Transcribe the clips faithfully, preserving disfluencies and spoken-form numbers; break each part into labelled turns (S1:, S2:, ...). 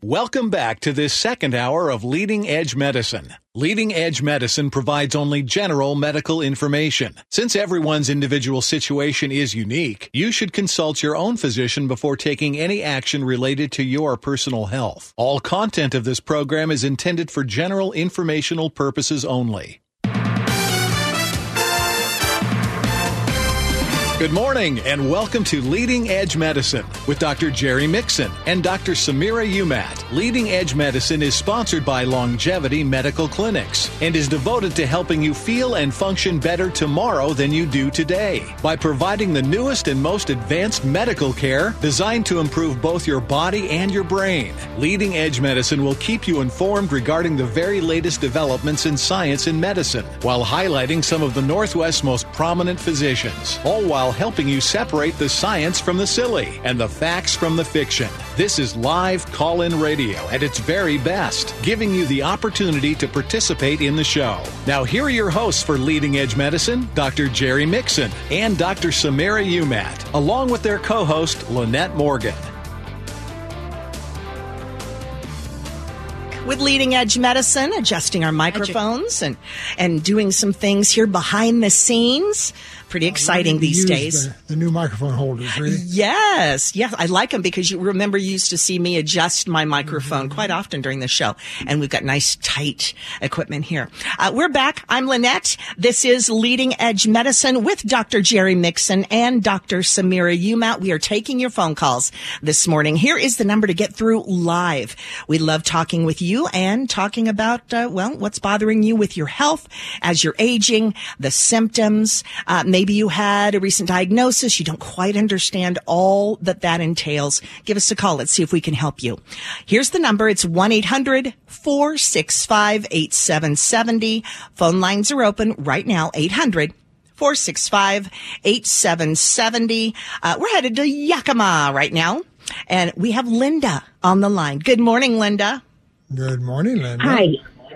S1: Welcome back to this second hour of Leading Edge Medicine. Leading Edge Medicine provides only general medical information. Since everyone's individual situation is unique, you should consult your own physician before taking any action related to your personal health. All content of this program is intended for general informational purposes only. Good morning and welcome to Leading Edge Medicine with Doctor Jerry Mixon and Doctor Samira Umat. Leading Edge Medicine is sponsored by Longevity Medical Clinics and is devoted to helping you feel and function better tomorrow than you do today by providing the newest and most advanced medical care designed to improve both your body and your brain. Leading Edge Medicine will keep you informed regarding the very latest developments in science and medicine while highlighting some of the Northwest's most prominent physicians, all while helping you separate the science from the silly and the facts from the fiction. This is live call-in radio at its very best, giving you the opportunity to participate in the show. Now, here are your hosts for Leading Edge Medicine, Doctor Jerry Mixon and Doctor Samira Umat, along with their co-host, Lynette Morgan.
S2: With Leading Edge Medicine, adjusting our microphones and, and doing some things here behind the scenes. Pretty exciting these days.
S3: The, the new microphone holders, really?
S2: Yes. Yes. I like them because you remember you used to see me adjust my microphone mm-hmm. quite often during the show. And we've got nice, tight equipment here. Uh, we're back. I'm Lynette. This is Leading Edge Medicine with Doctor Jerry Mixon and Doctor Samira Umat. We are taking your phone calls this morning. Here is the number to get through live. We love talking with you and talking about, uh, well, what's bothering you with your health as you're aging, the symptoms, uh, maybe you had a recent diagnosis. You don't quite understand all that that entails. Give us a call. Let's see if we can help you. Here's the number. It's one eight hundred four six five eight seven seven zero. Phone lines are open right now. eight hundred four six five eight seven seven zero. Uh, we're headed to Yakima right now. And we have Linda on the line. Good morning, Linda.
S3: Good morning, Linda.
S4: Hi.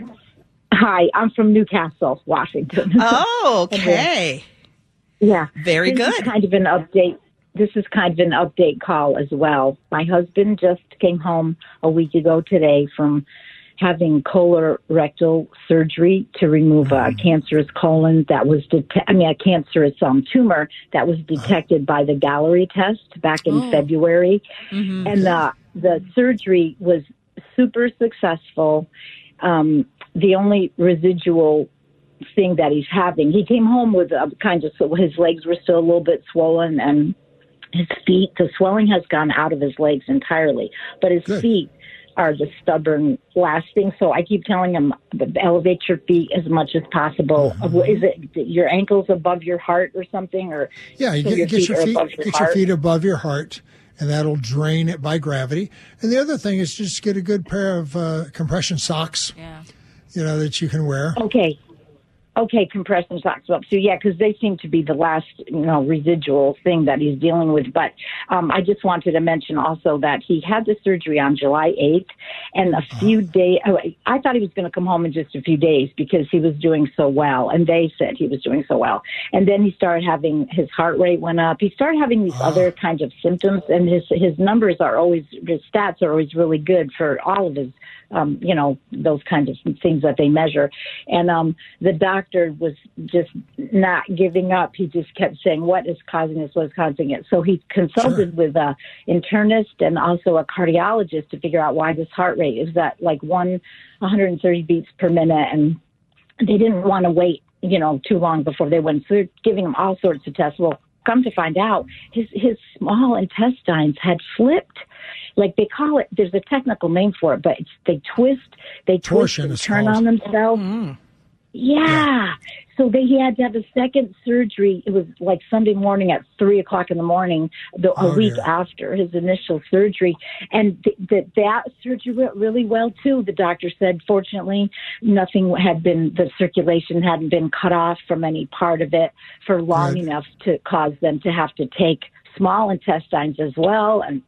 S4: Hi. I'm from Newcastle, Washington.
S2: Oh, okay.
S4: Yeah.
S2: Very
S4: this
S2: good.
S4: Is kind of an update. This is kind of an update call as well. My husband just came home a week ago today from having colorectal surgery to remove a cancerous colon that was, det- I mean, a cancerous um, tumor that was detected by the Galleri test back in oh. February. Mm-hmm. And the, the surgery was super successful. Um, the only residual thing that he's having, he came home with a kind of, so his legs were still a little bit swollen, and his feet, the swelling has gone out of his legs entirely, but his Good. feet are the stubborn lasting. So I keep telling him, elevate your feet as much as possible. Uh-huh. Is it your ankles above your heart or something? Or
S3: yeah, you
S4: so
S3: get your, get your feet, your get
S4: heart?
S3: your feet above your heart, and that'll drain it by gravity. And the other thing is just get a good pair of uh, compression socks. Yeah, you know, that you can wear.
S4: Okay. Okay, compression socks up. So, yeah, because they seem to be the last, you know, residual thing that he's dealing with. But um, I just wanted to mention also that he had the surgery on July eighth, and a few days, I thought he was going to come home in just a few days because he was doing so well, and they said he was doing so well. And then he started having, his heart rate went up. He started having these other kinds of symptoms, and his, his numbers are always, his stats are always really good for all of his, um, you know, those kinds of things that they measure. And um, the doctor was just not giving up. He just kept saying, what is causing this? What is causing it? So he consulted sure. with an internist and also a cardiologist to figure out why this heart rate is at like one hundred thirty beats per minute. And they didn't want to wait, you know, too long before they went. So they're giving him all sorts of tests. Well, come to find out, his, his small intestines had flipped. Like they call it, there's a technical name for it, but it's, they twist, they twist and turn on themselves. Mm. Yeah. yeah. So they, he had to have a second surgery. It was like Sunday morning at three o'clock in the morning, the, a oh, week yeah. after his initial surgery. And th- th- that surgery went really well, too. The doctor said, fortunately, nothing had been, the circulation hadn't been cut off from any part of it for long right. enough to cause them to have to take small intestines as well. And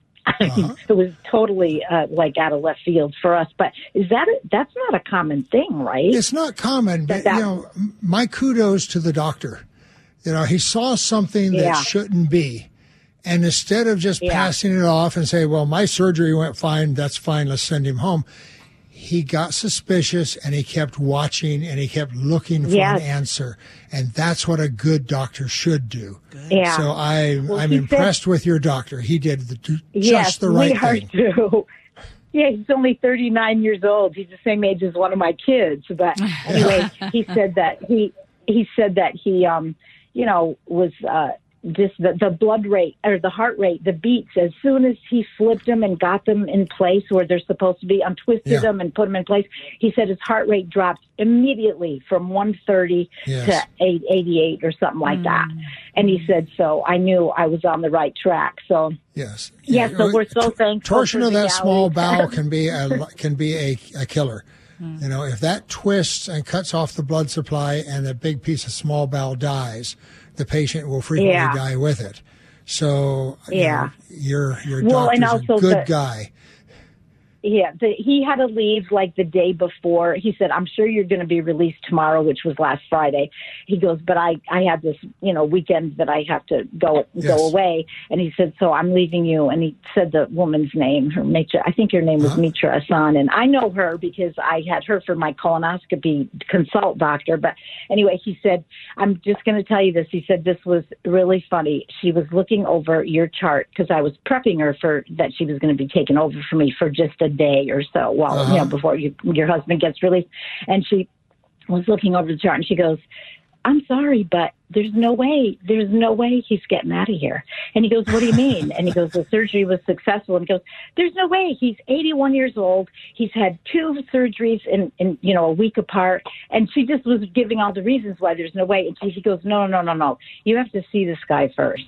S4: I mean, uh-huh. it was totally uh, like out of left field for us. But is that a, that's not a common thing, right?
S3: It's not common, but that, you know, my kudos to the doctor. You know, he saw something that yeah. shouldn't be, And instead of just
S4: Yeah.
S3: passing it off and say, well, my surgery went fine, that's fine, let's send him home, he got suspicious and he kept watching and he kept looking for
S4: Yes.
S3: an answer. And that's what a good doctor should do.
S4: Yeah.
S3: So I,
S4: Well,
S3: I'm
S4: he
S3: impressed
S4: said-
S3: with your doctor. He did the, just
S4: Yes,
S3: the right
S4: we are
S3: thing.
S4: too. Yeah, he's only thirty-nine years old. He's the same age as one of my kids. But anyway, he said that he he said that he um you know was uh just the, the blood rate or the heart rate, the beats, as soon as he flipped them and got them in place where they're supposed to be, untwisted
S3: Yeah.
S4: them and put them in place, he said his heart rate dropped immediately from one thirty
S3: Yes.
S4: to eight eighty-eight or something like that. And he said, so I knew I was on the right track. So
S3: Yes.
S4: Yes, so we're so thankful
S3: Torsion
S4: for
S3: of
S4: the
S3: that small
S4: galleys.
S3: bowel can be a can be a, a killer. You know, if that twists and cuts off the blood supply and a big piece of small bowel dies, the patient will frequently
S4: Yeah.
S3: die with it. So you
S4: Yeah.
S3: know, your your
S4: Well, and
S3: doctor's
S4: also
S3: a good
S4: the-
S3: guy.
S4: Yeah, the, he had to leave like the day before. He said, I'm sure you're going to be released tomorrow, which was last Friday. He goes, but I, I had this, you know, weekend that I have to go
S3: Yes.
S4: go away. And he said, so I'm leaving you. And he said the woman's name, her Mitra, I think her name was
S3: Uh-huh.
S4: Mitra Hassan. And I know her because I had her for my colonoscopy consult doctor. But anyway, he said, I'm just going to tell you this. He said, this was really funny. She was looking over your chart because I was prepping her for that she was going to be taken over for me for just a day or so, well,
S3: Uh-huh.
S4: you know, before you, your husband gets released. And she was looking over the chart and she goes, I'm sorry, but there's no way, there's no way he's getting out of here. And he goes, what do you mean? And he goes, the surgery was successful. And he goes, there's no way. He's eighty-one years old. He's had two surgeries in, in you know, a week apart. And she just was giving all the reasons why there's no way. And she, he goes, no, no, no, no. You have to see this guy first.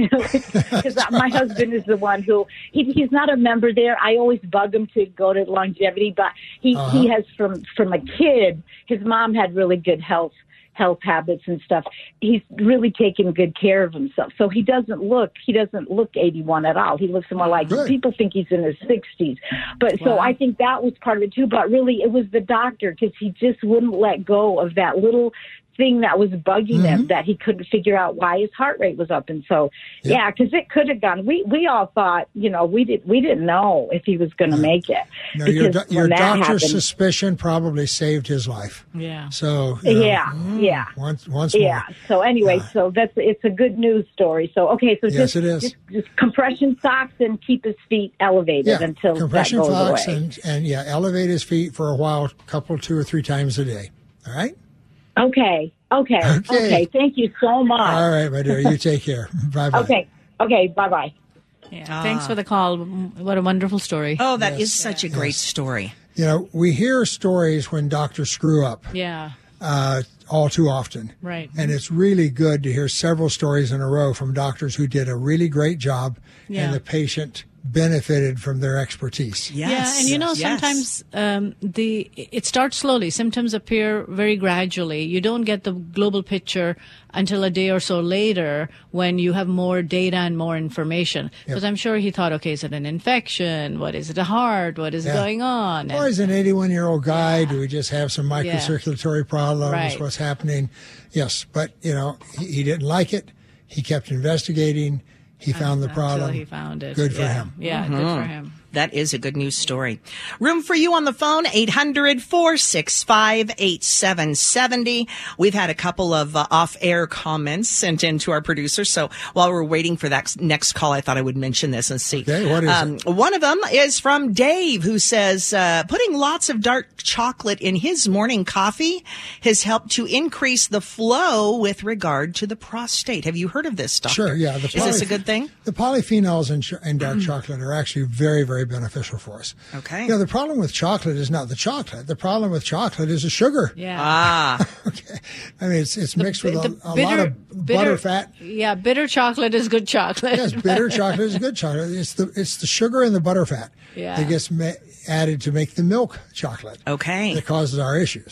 S4: Because my husband is the one who, he, he's not a member there. I always bug him to go to longevity, but he,
S3: Uh-huh.
S4: he has from, from a kid, his mom had really good health health habits and stuff. He's really taken good care of himself. So he doesn't look, he doesn't look eighty-one at all. He looks more like,
S3: Good.
S4: people think he's in his sixties. But so I think that was part of it too. But really it was the doctor because he just wouldn't let go of that little thing that was bugging
S3: Mm-hmm.
S4: him that he couldn't figure out why his heart rate was up. And so,
S3: Yep.
S4: yeah, because it could have gone. We we all thought, you know, we did we didn't know if he was going to make it.
S3: No, your
S4: Because
S3: do- your
S4: when that
S3: doctor's
S4: happened-
S3: suspicion probably saved his life.
S5: Yeah.
S3: So you know,
S4: Yeah, yeah.
S3: Once once
S4: Yeah.
S3: more.
S4: So anyway, so that's it's a good news story. So okay, so
S3: Yes,
S4: just,
S3: it is.
S4: just just compression socks and keep his feet elevated
S3: Yeah,
S4: until
S3: compression
S4: that goes
S3: socks
S4: away.
S3: and and yeah, elevate his feet for a while, couple two or three times a day. All right.
S4: Okay. Okay.
S3: Okay.
S4: Okay. Thank you so much.
S3: All right, my dear. You take care. Bye bye.
S4: Okay. Okay. Bye bye.
S5: Yeah. Thanks for the call. What a wonderful story.
S2: Oh, that is
S3: Yes.
S2: such a great story.
S3: You know, we hear stories when doctors screw up
S5: Yeah.
S3: uh, all too often.
S5: Right.
S3: And it's really good to hear several stories in a row from doctors who did a really great job
S5: Yeah.
S3: and the patient benefited from their expertise.
S2: Yes.
S5: Yeah, and you know,
S2: Yes.
S5: sometimes um, the it starts slowly. Symptoms appear very gradually. You don't get the global picture until a day or so later when you have more data and more information. Because I'm sure he thought, okay, is it an infection? What is it, a heart? What is
S3: Yeah.
S5: going on?
S3: Or
S5: And-
S3: he's an eighty-one-year-old guy. Do we just have some microcirculatory problems?
S5: Right.
S3: What's happening? Yes, but, you know, he, he didn't like it. He kept investigating. He found the
S5: until
S3: problem.
S5: he found it.
S3: Good for
S5: Yeah.
S3: him.
S5: Yeah, good for him.
S2: That is a good news story. Room for you on the phone, eight hundred, four six five, eight seven seven zero. We've had a couple of uh, off-air comments sent in to our producer. So while we're waiting for that next call, I thought I would mention this and see.
S3: Okay, what is
S2: um,
S3: it?
S2: One of them is from Dave, who says, uh, putting lots of dark chocolate in his morning coffee has helped to increase the flow with regard to the prostate. Have you heard of this, Doctor?
S3: Sure, yeah. The
S2: Is this a
S3: polyph-
S2: good thing?
S3: The polyphenols in, ch- in dark chocolate are actually very, very beneficial for us.
S2: Okay.
S3: You know, the problem with chocolate is not the chocolate. The problem with chocolate is the sugar.
S5: Yeah.
S2: Ah.
S3: Okay. I mean, it's it's mixed with
S5: The
S3: a, a
S5: bitter-
S3: lot of
S5: bitter-
S3: butter fat.
S5: Yeah, bitter chocolate is good chocolate.
S3: Yes, bitter chocolate is good chocolate. It's the it's the sugar and the butter fat
S5: Yeah.
S3: that gets ma- added to make the milk chocolate
S2: Okay.
S3: that causes our issues.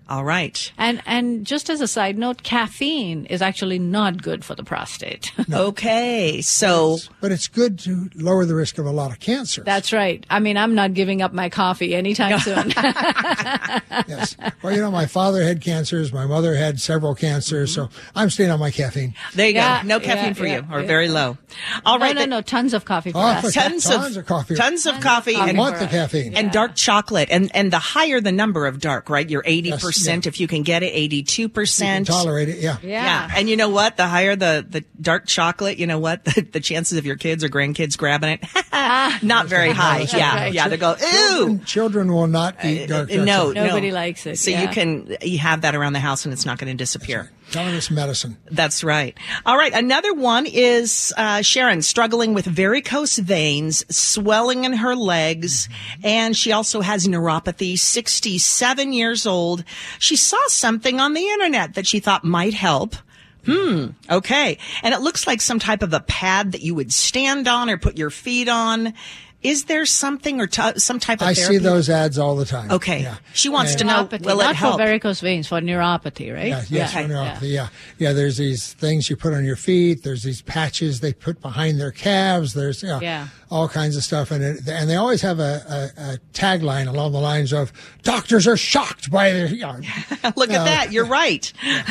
S2: All right.
S5: And and just as a side note, caffeine is actually not good for the prostate.
S2: Okay. So,
S3: But it's good to lower the risk of a lot of cancer.
S5: That's right. I mean, I'm not giving up my coffee anytime soon.
S3: Yes. Well, you know, my father had cancers. My mother had several cancers. So I'm staying on my caffeine.
S2: there you
S5: Yeah,
S2: go. No caffeine
S5: yeah,
S2: for
S5: yeah,
S2: you, or
S5: yeah.
S2: very low. All
S5: No,
S2: right.
S5: no,
S2: the-
S5: no. Tons of coffee for
S3: Oh,
S5: us.
S3: for-
S2: Tons,
S3: Tons
S2: of,
S3: of coffee.
S2: Tons of
S5: Tons of
S2: coffee.
S5: coffee.
S3: I
S2: and,
S3: want the
S5: Right.
S3: caffeine.
S2: and
S5: Yeah.
S2: dark chocolate. And, and the higher the number of dark, right? You're eighty percent
S3: Yes, yeah.
S2: if you can get it, eighty-two percent.
S3: Tolerate it, yeah.
S5: Yeah.
S2: Yeah. And you know what? The higher the, the dark chocolate, you know what? The, the chances of your kids or grandkids grabbing it, not very high.
S3: That's
S2: Yeah.
S5: right.
S2: Yeah. They go, ew.
S3: Children, children will not eat dark
S2: Uh, no,
S3: chocolate.
S5: Nobody
S2: no.
S5: likes it,
S2: So
S5: yeah.
S2: you can, you have that around the house and it's not going to disappear.
S3: Tell them it's medicine.
S2: That's right. All right. Another one is uh, Sharon struggling with varicose veins, swelling in her legs, and she also has neuropathy, sixty-seven years old. She saw something on the internet that she thought might help. Hmm. Okay. And it looks like some type of a pad that you would stand on or put your feet on. Is there something or t- some type of
S3: I
S2: therapy?
S3: see those ads all the time.
S2: Okay.
S3: Yeah.
S2: She wants
S3: And-
S2: to know,
S5: Neuropathy,
S2: will it
S5: not
S2: help?
S5: for varicose veins, for neuropathy, right?
S3: Yeah, yes,
S2: Okay.
S3: for neuropathy, yeah. yeah. There's these things you put on your feet. There's these patches they put behind their calves. There's you know,
S5: Yeah.
S3: all kinds of stuff. And it, and they always have a, a, a tagline along the lines of, doctors are shocked by their, you know,
S2: Look at that. You're right.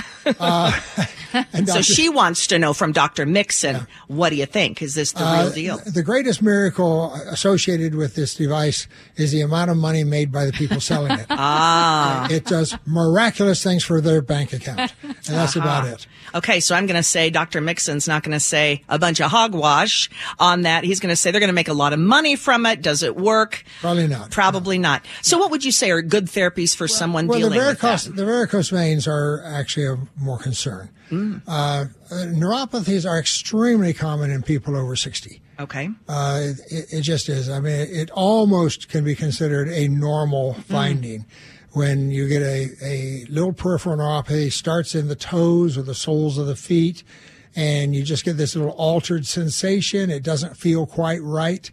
S3: and
S2: So
S3: doctors-
S2: she wants to know from Doctor Mixon, what do you think? Is this the real
S3: Uh,
S2: deal?
S3: The greatest miracle associated with this device is the amount of money made by the people selling it. ah. It does miraculous things for their bank account. And that's about it.
S2: Okay, so I'm going to say Doctor Mixon's not going to say a bunch of hogwash on that. He's going to say they're going to make a lot of money from it. Does it work?
S3: Probably not.
S2: Probably not. So what would you say are good therapies for someone
S3: Well, the
S2: dealing with
S3: varicose,
S2: that?
S3: the varicose veins are actually of more concern.
S2: Mm.
S3: Uh, uh, neuropathies are extremely common in people over sixty.
S2: Okay.
S3: Uh, it, it just is. I mean, it almost can be considered a normal finding. When you get a, a little peripheral neuropathy, starts in the toes or the soles of the feet, and you just get this little altered sensation. It doesn't feel quite right.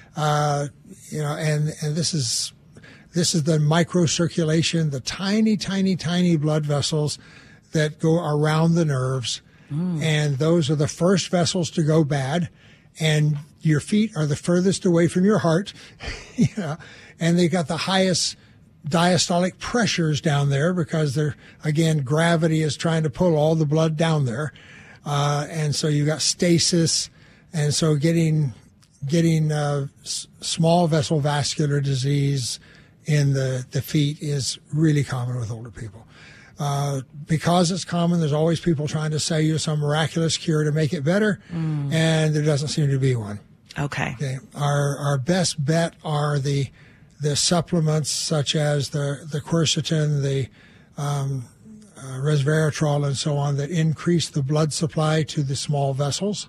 S3: Uh, you know, and, and this is, this is the microcirculation, the tiny, tiny, tiny blood vessels that go around the nerves. And those are the first vessels to go bad. And your feet are the furthest away from your heart, you know, and they got the highest diastolic pressures down there because they're, again, gravity is trying to pull all the blood down there. Uh, and so you got stasis. And so getting, getting, uh, s- small vessel vascular disease in the, the feet is really common with older people. Uh, because it's common, there's always people trying to sell you some miraculous cure to make it better. And there doesn't seem to be one.
S2: Okay.
S3: Okay. Our our best bet are the the supplements such as the the quercetin, the um, uh, resveratrol, and so on that increase the blood supply to the small vessels.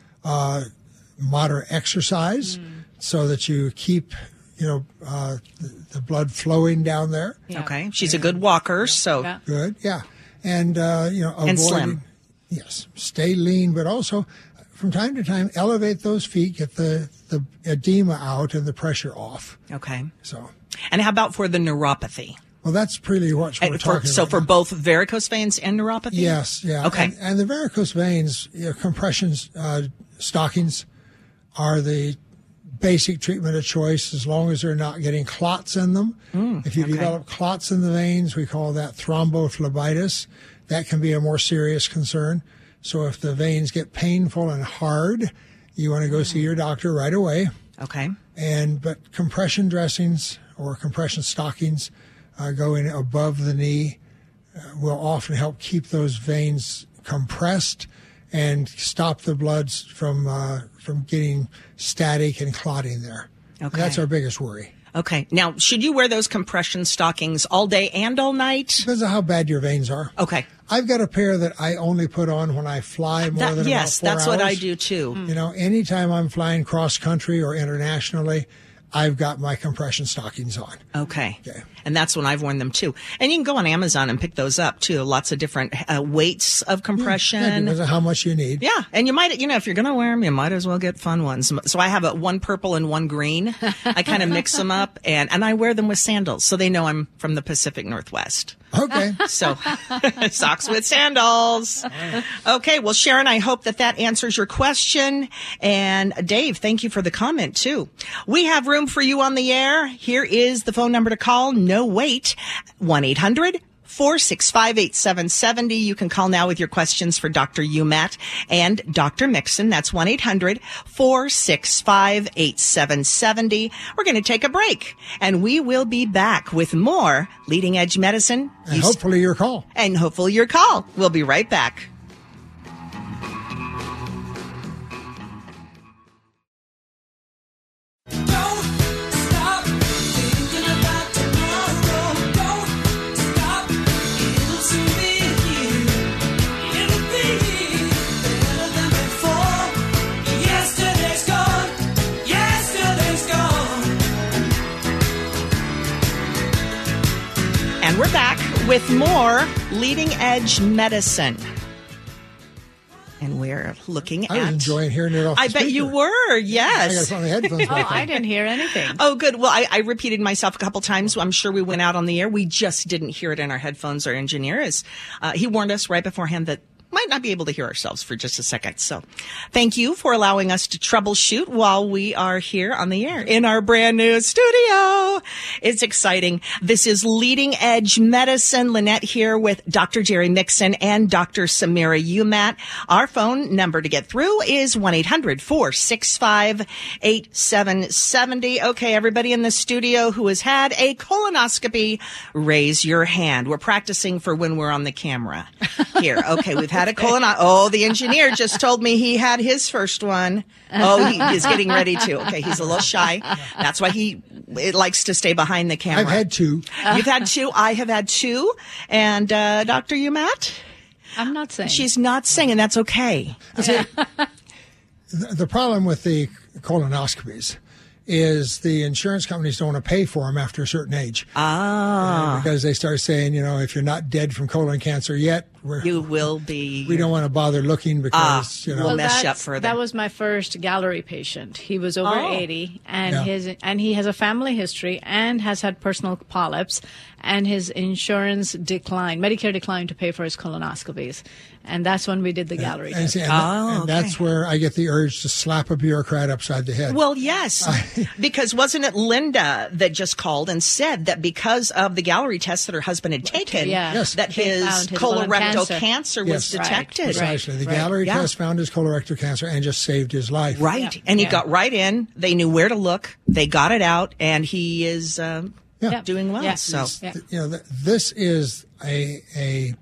S3: Uh, moderate exercise so that you keep you know uh, the, the blood flowing down there.
S5: Yeah.
S2: Okay. She's a good walker, so
S5: Yeah.
S3: Good, yeah, and uh, you know avoid
S2: And slim.
S3: Yes, stay lean, but also from time to time elevate those feet, get the the edema out and the pressure off.
S2: okay.
S3: So,
S2: And how about for the neuropathy?
S3: well, that's pretty what we're
S2: And for,
S3: talking
S2: so
S3: about.
S2: for
S3: now.
S2: both varicose veins and neuropathy?
S3: Yes, yeah.
S2: Okay.
S3: And, and the varicose veins, you know, compression uh, stockings are the basic treatment of choice as long as they're not getting clots in them.
S2: Mm,
S3: if you
S2: okay.
S3: develop clots in the veins, we call that thrombophlebitis. That can be a more serious concern. So if the veins get painful and hard, you want to go see your doctor right away.
S2: Okay.
S3: And but compression dressings or compression stockings uh, going above the knee uh, will often help keep those veins compressed and stop the blood from uh, from getting static and clotting there.
S2: Okay.
S3: That's our biggest worry.
S2: Okay. Now, should you wear those compression stockings all day and all night?
S3: Depends on how bad your veins are.
S2: Okay.
S3: I've got a pair that I only put on when I fly more
S2: That-
S3: than
S2: yes,
S3: about four
S2: that's what I
S3: hours.
S2: do too.
S3: You know, anytime I'm flying cross country or internationally, I've got my compression stockings on.
S2: Okay.
S3: Okay.
S2: And that's when I've worn them too. And you can go on Amazon and pick those up too. Lots of different uh, weights of
S3: Yeah,
S2: compression.
S3: depends on how much you need.
S2: Yeah, and you might, you know, if you're going to wear them, you might as well get fun ones. So I have a one purple and one green. I kind of mix them up, and and I wear them with sandals, so they know I'm from the Pacific Northwest.
S3: Okay.
S2: So, socks with sandals. Okay. Well, Sharon, I hope that that answers your question. And Dave, thank you for the comment too. We have room for you on the air. Here is the phone number to call. No wait. one eight hundred four six five eight seven seven zero. You can call now with your questions for Doctor Umat and Doctor Mixon. That's one eight hundred four six five eight seven seven zero. We're going to take a break, and we will be back with more Leading Edge Medicine.
S3: And
S2: You
S3: hopefully your call.
S2: and hopefully your call. We'll be right back. And we're back with more Leading Edge Medicine. And we're looking
S3: I
S2: at...
S3: was enjoying hearing it off
S2: I
S3: the
S2: bet you
S3: speaker.
S2: were,
S3: I got
S2: yes.
S3: to put my headphones
S5: Oh,
S3: back on.
S5: I didn't hear anything.
S2: Oh, good. Well, I, I repeated myself a couple times. I'm sure we went out on the air. We just didn't hear it in our headphones. Our engineer is, uh, he warned us right beforehand that might not be able to hear ourselves for just a second. So thank you for allowing us to troubleshoot while we are here on the air in our brand new studio. It's exciting. This is Leading Edge Medicine. Lynette here with Doctor Jerry Mixon and Doctor Samira Umat. Our phone number to get through is one eight hundred four six five eight seven seven zero. Okay, everybody in the studio who has had a colonoscopy, raise your hand. We're practicing for when we're on the camera here. Okay, we've had a colonoscopy. Oh, the engineer just told me he had his first one. Oh, he is getting ready to. Okay, he's a little shy. That's why he it likes to stay behind the camera.
S3: I've had two.
S2: You've had two. I have had two. And uh, Doctor Umat?
S5: I'm not saying.
S2: She's not singing. That's okay.
S3: The the problem with the colonoscopies is the insurance companies don't want to pay for them after a certain age.
S2: Ah.
S3: Uh, because they start saying, you know, if you're not dead from colon cancer yet, we're,
S2: You will be.
S3: we don't want to bother looking because,
S2: Ah,
S3: you know.
S2: well, mess you up
S5: that's-
S2: further.
S5: That was my first gallery patient. He was over
S2: Oh.
S5: eighty, and
S3: Yeah.
S5: his and he has a family history and has had personal polyps, and his insurance declined, Medicare declined to pay for his colonoscopies, and that's when we did the gallery
S3: and,
S5: test.
S3: see, and,
S2: Oh,
S3: and
S2: okay.
S3: that's where I get the urge to slap a bureaucrat upside the head.
S2: Well, yes, because wasn't it Linda that just called and said that because of the gallery test that her husband had taken,
S5: Yeah.
S3: Yes.
S2: that
S5: They
S2: his
S5: found his colon
S2: colorectal
S5: cancer.
S2: cancer,
S3: Yes.
S2: was
S3: Right.
S2: detected.
S3: Precisely. The
S5: right.
S3: gallery
S2: Yeah.
S3: test found his colorectal cancer and just saved his life.
S2: Right.
S5: Yeah.
S2: And he
S5: Yeah.
S2: got right in. They knew where to look. They got it out, and he is um,
S3: Yeah.
S2: doing well.
S5: Yeah.
S2: So,
S5: Yeah.
S3: You know, th- this is a a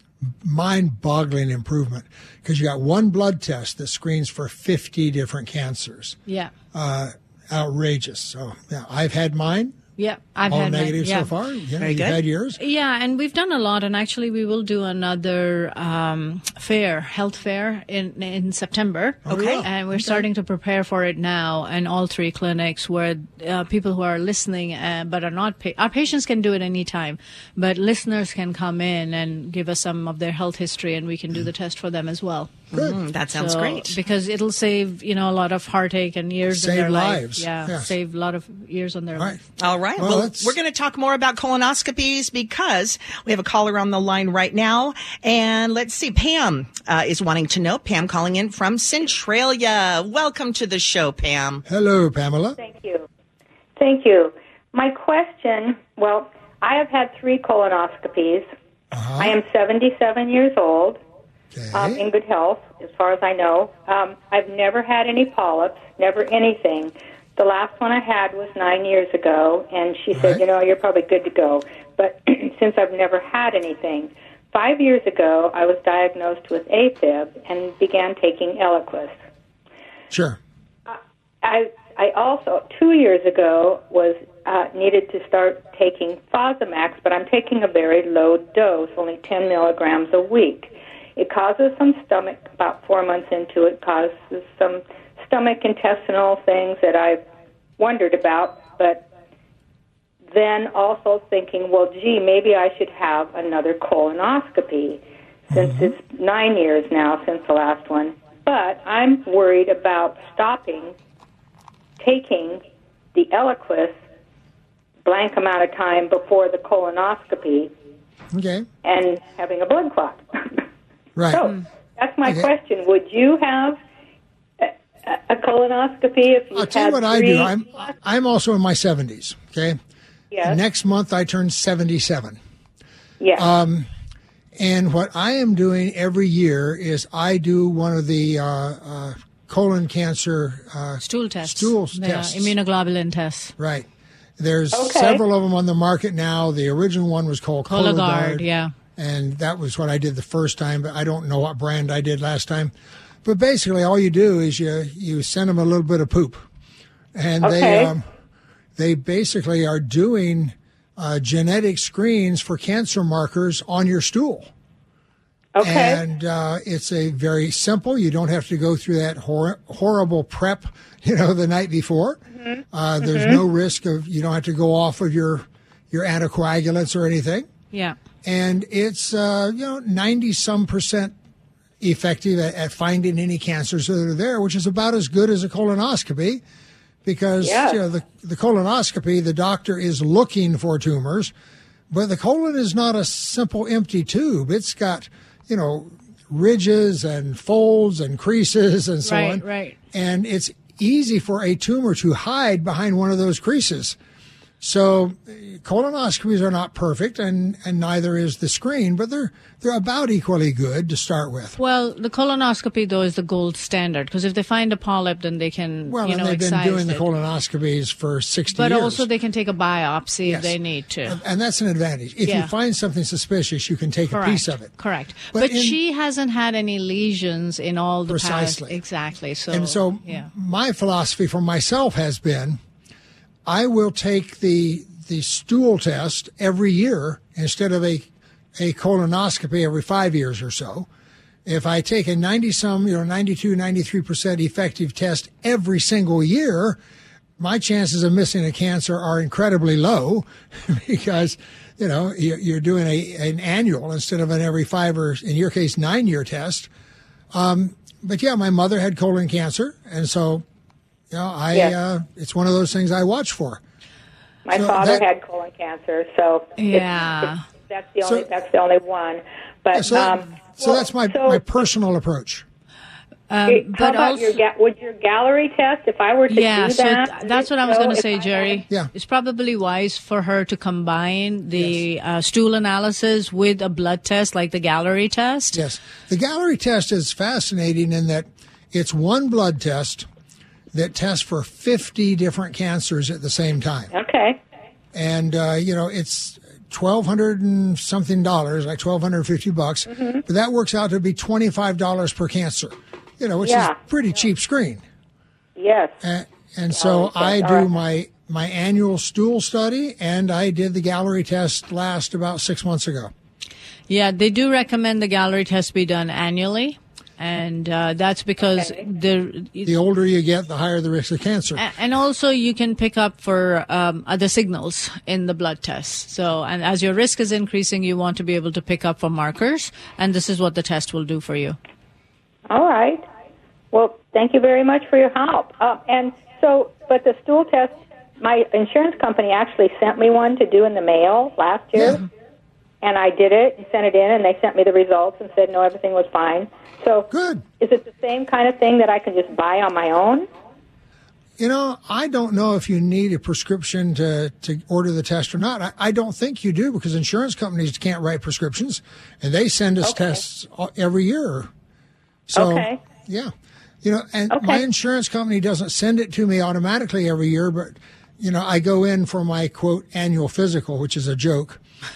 S3: mind-boggling improvement because you got one blood test that screens for fifty different cancers.
S5: Yeah,
S3: Uh, outrageous. So, yeah, I've had mine.
S5: yeah. I've
S3: All
S5: had my-
S3: negative
S5: yeah.
S3: so far. You know,
S2: Very
S3: you've
S2: good.
S3: had yours.
S5: Yeah, and we've done a lot, and actually we will do another um, fair, health fair in in September.
S2: Okay.
S5: And we're starting to prepare for it now, in all three clinics where uh, people who are listening uh, but are not pa- our patients can do it anytime, but listeners can come in and give us some of their health history, and we can do the test for them as well.
S3: Good.
S2: mm, that sounds
S5: So-
S2: great.
S5: because it'll save you know a lot of heartache and years in
S3: Save
S5: their
S3: lives.
S5: life. Yeah,
S3: Yes.
S5: save a lot of years on their
S3: All right.
S5: life.
S2: All right.
S3: Well,
S2: Well,
S3: let's-
S2: we're going to talk more about colonoscopies because we have a caller on the line right now. And let's see, Pam uh, is wanting to know. Pam calling in from Centralia. Welcome to the show, Pam.
S3: Hello, Pamela.
S6: Thank you. Thank you. My question, well, I have had three colonoscopies.
S3: Uh-huh.
S6: I am seventy-seven years old,
S3: Okay.
S6: um, in good health, as far as I know. Um, I've never had any polyps, never anything. The last one I had was nine years ago, and she said,
S3: Right.
S6: you know, you're probably good to go. But since I've never had anything, five years ago I was diagnosed with AFib and began taking Eliquis.
S3: Sure.
S6: I I also two years ago was uh, needed to start taking Fosamax, but I'm taking a very low dose, only ten milligrams a week. It causes some stomach. About four months into it, causes some stomach intestinal things that I've wondered about, but then also thinking, well, gee, maybe I should have another colonoscopy since
S3: Mm-hmm.
S6: it's nine years now since the last one. But I'm worried about stopping taking the Eliquis blank amount of time before the colonoscopy
S3: Okay.
S6: and having a blood clot.
S3: Right.
S6: So that's my
S3: Okay.
S6: question. Would you have a, a colonoscopy if you
S3: I'll tell you
S6: had
S3: what I
S6: three-
S3: do. I'm I'm also in my seventies. Okay.
S6: Yes.
S3: Next month I turn seventy-seven.
S6: Yes.
S3: Um, and what I am doing every year is I do one of the uh, uh, colon cancer uh,
S5: Stool tests.
S3: Stool
S5: Yeah,
S3: tests.
S5: immunoglobulin tests.
S3: Right. There's
S6: Okay.
S3: several of them on the market now. The original one was called
S5: Cologuard,
S3: Cologuard.
S5: yeah.
S3: And that was what I did the first time, but I don't know what brand I did last time. But basically, all you do is you you send them a little bit of poop, and
S6: Okay.
S3: they um, they basically are doing uh, genetic screens for cancer markers on your stool.
S6: okay.
S3: And uh, it's a very simple. You don't have to go through that hor- horrible prep, you know, the night before.
S6: Mm-hmm.
S3: Uh, there's no risk of you don't have to go off of your your anticoagulants or anything.
S5: Yeah.
S3: And it's uh, you know ninety some percent effective at, at finding any cancers that are there, which is about as good as a colonoscopy, because
S6: Yes.
S3: you know, the the colonoscopy, the doctor is looking for tumors, but the colon is not a simple empty tube. It's got you know ridges and folds and creases and so
S5: Right,
S3: on,
S5: right.
S3: and it's easy for a tumor to hide behind one of those creases. So colonoscopies are not perfect, and, and neither is the screen, but they're they're about equally good to start with.
S5: Well, the colonoscopy, though, is the gold standard, because if they find a polyp, then they can,
S3: Well,
S5: you
S3: and
S5: know,
S3: they've been
S5: excise
S3: doing the
S5: it.
S3: colonoscopies for sixty
S5: But
S3: years.
S5: also they can take a biopsy
S3: Yes.
S5: if they need to.
S3: And, and that's an advantage. If
S5: Yeah.
S3: you find something suspicious, you can take
S5: Correct.
S3: a piece of it.
S5: Correct.
S3: But
S5: But,
S3: in-
S5: she hasn't had any lesions in all the
S3: Precisely.
S5: past. Exactly. So,
S3: And so
S5: yeah.
S3: my philosophy for myself has been, I will take the the stool test every year instead of a a colonoscopy every five years or so. If I take a ninety some, you know, ninety-two, ninety-three percent effective test every single year, my chances of missing a cancer are incredibly low because, you know, you're you're doing a an annual instead of an every five or, in your case, nine year test. Um, but yeah, my mother had colon cancer, and so, you know, I
S6: Yes.
S3: uh, it's one of those things I watch for.
S6: My
S3: So
S6: father
S3: that-
S6: had colon cancer, so it's-
S5: Yeah.
S6: it's- that's the
S3: So-
S6: only that's the only one. But
S3: So, that-
S6: um,
S3: so
S6: well,
S3: that's my,
S6: so,
S3: my personal approach.
S5: Um,
S6: it- how
S5: but
S6: about
S5: also,
S6: your ga- would your gallery test? If I were to
S5: yeah,
S6: do
S5: so
S6: that,
S5: th-
S6: would
S5: that's
S6: it
S5: what I was
S6: show
S5: going to
S6: if
S5: say,
S6: I
S5: Jerry.
S6: had-
S3: Yeah.
S5: It's probably wise for her to combine the uh, stool analysis with a blood test like the Gallery test.
S3: Yes. The Gallery test is fascinating in that it's one blood test that tests for fifty different cancers at the same time.
S6: Okay.
S3: And, uh, you know, it's twelve hundred and something dollars, like twelve hundred fifty bucks,
S6: Mm-hmm.
S3: but that works out to be twenty-five dollars per cancer, you know, which is
S6: Yeah.
S3: a pretty cheap screen.
S6: Yes.
S3: And, and so
S6: okay,
S3: I
S6: all
S3: do
S6: right.
S3: my, my annual stool study, and I did the Gallery test last about six months ago.
S5: Yeah, they do recommend the Gallery test be done annually. And uh, that's because
S6: Okay.
S5: the
S3: The older you get, the higher the risk of cancer.
S5: A- And also, you can pick up for um, other signals in the blood test. So, and as your risk is increasing, you want to be able to pick up for markers, and this is what the test will do for you.
S6: All right. Well, thank you very much for your help. Uh, and so, but the stool test, my insurance company actually sent me one to do in the mail last year.
S3: Yeah.
S6: And I did it and sent it in, and they sent me the results and said, no, everything was fine. So
S3: Good.
S6: is it the same kind of thing that I can just buy on my own?
S3: You know, I don't know if you need a prescription to, to order the test or not. I, I don't think you do because insurance companies can't write prescriptions, and they send us
S6: Okay.
S3: tests every year. So,
S6: Okay.
S3: yeah. You know, and
S6: Okay.
S3: my insurance company doesn't send it to me automatically every year, but, you know, I go in for my, quote, annual physical, which is a joke.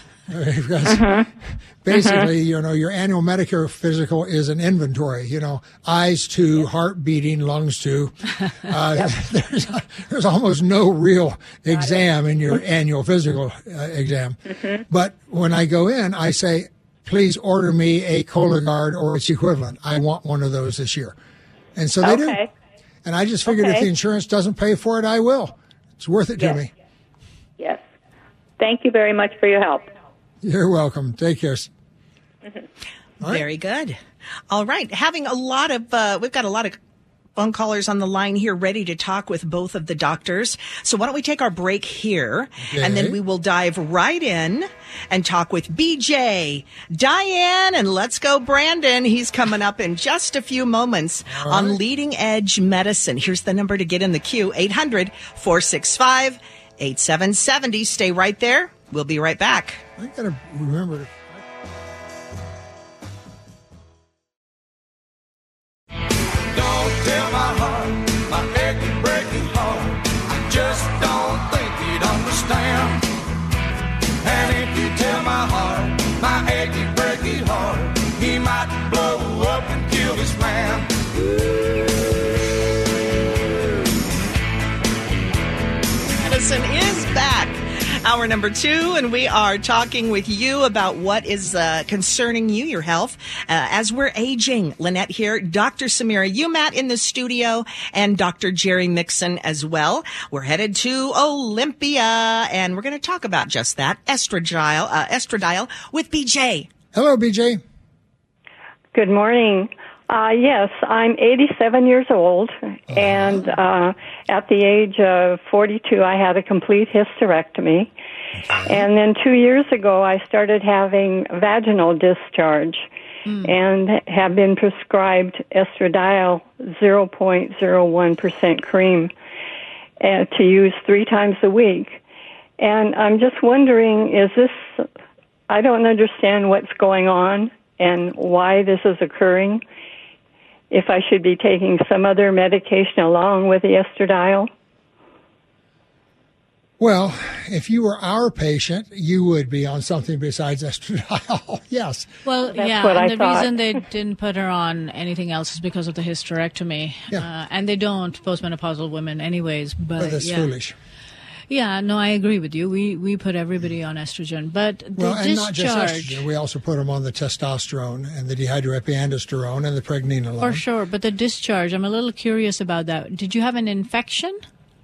S3: Because basically, you know, your annual Medicare physical is an inventory, you know, eyes to, heart beating, lungs to. Uh, there's, there's almost no real exam in your annual physical uh, exam. But when I go in, I say, please order me a Cologuard or its equivalent. I want one of those this year. And so they do.
S6: Okay.
S3: And I just figured if
S6: Okay.
S3: the insurance doesn't pay for it, I will. It's worth it to
S6: Yes.
S3: me.
S6: Yes. Thank you very much for your help.
S3: You're welcome. Take care. All right.
S2: Very good. All right. Having a lot of, uh, we've got a lot of phone callers on the line here ready to talk with both of the doctors. So why don't we take our break here, okay. and then we will dive right in and talk with B J, Diane, and let's go Brandon. He's coming up in just a few moments right. on Leading Edge Medicine. Here's the number to get in the queue, eight hundred, four six five, eight seven seven zero. Stay right there. We'll be right back.
S3: I got to remember to...
S7: Don't tell my heart, my achy, breaking heart, I just don't think you'd understand. And if you tell my heart, my achy, breaking heart, he might blow up and kill this man.
S2: Medicine is back. Hour number two, and we are talking with you about what is uh, concerning you, your health, uh, as we're aging. Lynette here, Doctor Samira Umat in the studio, and Doctor Jerry Mixon as well. We're headed to Olympia, and we're going to talk about just that, estradiol, uh, estradiol with B J.
S3: Hello, B J.
S8: Good morning. Uh, yes, I'm eighty-seven years old, uh-huh. and uh, at the age of forty-two, I had a complete hysterectomy. Okay. And then two years ago, I started having vaginal discharge mm. and have been prescribed estradiol zero point zero one percent cream uh, to use three times a week. And I'm just wondering, is this, I don't understand what's going on and why this is occurring. If I should be taking some other medication along with the estradiol?
S3: Well, if you were our patient, you would be on something besides estradiol. Yes.
S5: Well,
S8: That's
S5: yeah,
S8: what
S5: and
S8: I
S5: the
S8: thought.
S5: reason they didn't put her on anything else is because of the hysterectomy.
S3: Yeah.
S5: Uh, and they don't, postmenopausal women anyways. But,
S3: but that's
S5: yeah.
S3: foolish.
S5: Yeah, no, I agree with you. We we put everybody on estrogen, but the
S3: well, and
S5: discharge,
S3: not just estrogen. We also put them on the testosterone and the dihydroepiandrosterone and the pregnenolone.
S5: For sure, but the discharge, I'm a little curious about that. Did you have an infection?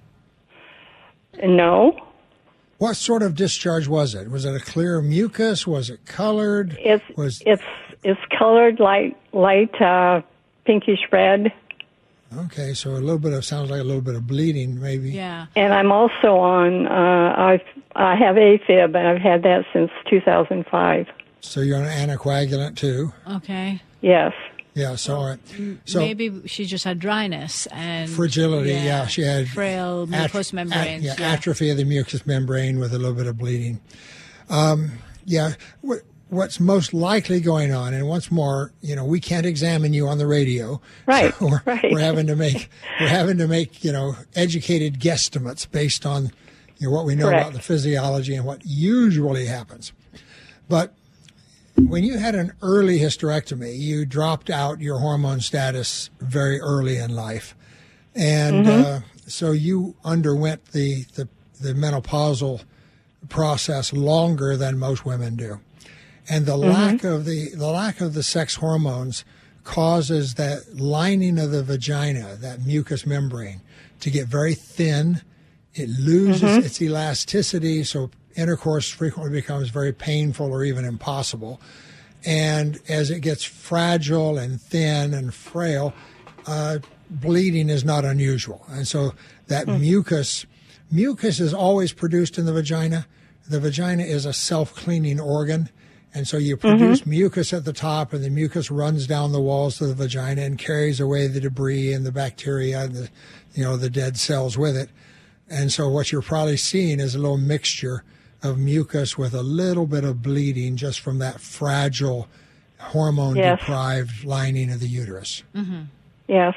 S8: No.
S3: What sort of discharge was it? Was it a clear mucus? Was it colored?
S8: It's
S3: was
S8: it's it's colored light light uh, pinkish red.
S3: Okay, so a little bit of, sounds like a little bit of bleeding, maybe.
S5: Yeah.
S8: And I'm also on, uh, I've, I have AFib, and I've had that since two thousand five.
S3: So you're on an anticoagulant, too?
S5: Okay.
S8: Yes.
S3: Yeah, so, all right. So
S5: maybe she just had dryness and
S3: fragility, yeah.
S5: yeah
S3: She had
S5: frail mucous
S3: at,
S5: membranes.
S3: At, yeah,
S5: yeah.
S3: atrophy of the mucous membrane with a little bit of bleeding. Um, yeah, what, what's most likely going on, and once more, you know, we can't examine you on the radio.
S8: Right,
S3: so we're,
S8: right.
S3: we're having to make, we're having to make, you know, educated guesstimates based on, you know, what we know
S8: Correct.
S3: about the physiology and what usually happens. But when you had an early hysterectomy, you dropped out your hormone status very early in life. And
S8: mm-hmm.
S3: uh, so you underwent the, the, the menopausal process longer than most women do. And the mm-hmm. lack of the, the lack of the sex hormones causes that lining of the vagina, that mucous membrane, to get very thin. It loses mm-hmm. its elasticity, so intercourse frequently becomes very painful or even impossible. And as it gets fragile and thin and frail, uh, bleeding is not unusual. And so that mm. mucus, mucus is always produced in the vagina. The vagina is a self-cleaning organ. And so you produce mm-hmm. mucus at the top, and the mucus runs down the walls of the vagina and carries away the debris and the bacteria and the, you know, the dead cells with it. And so what you're probably seeing is a little mixture of mucus with a little bit of bleeding just from that fragile, hormone-deprived yes. lining of the uterus.
S5: Mm-hmm.
S8: Yes.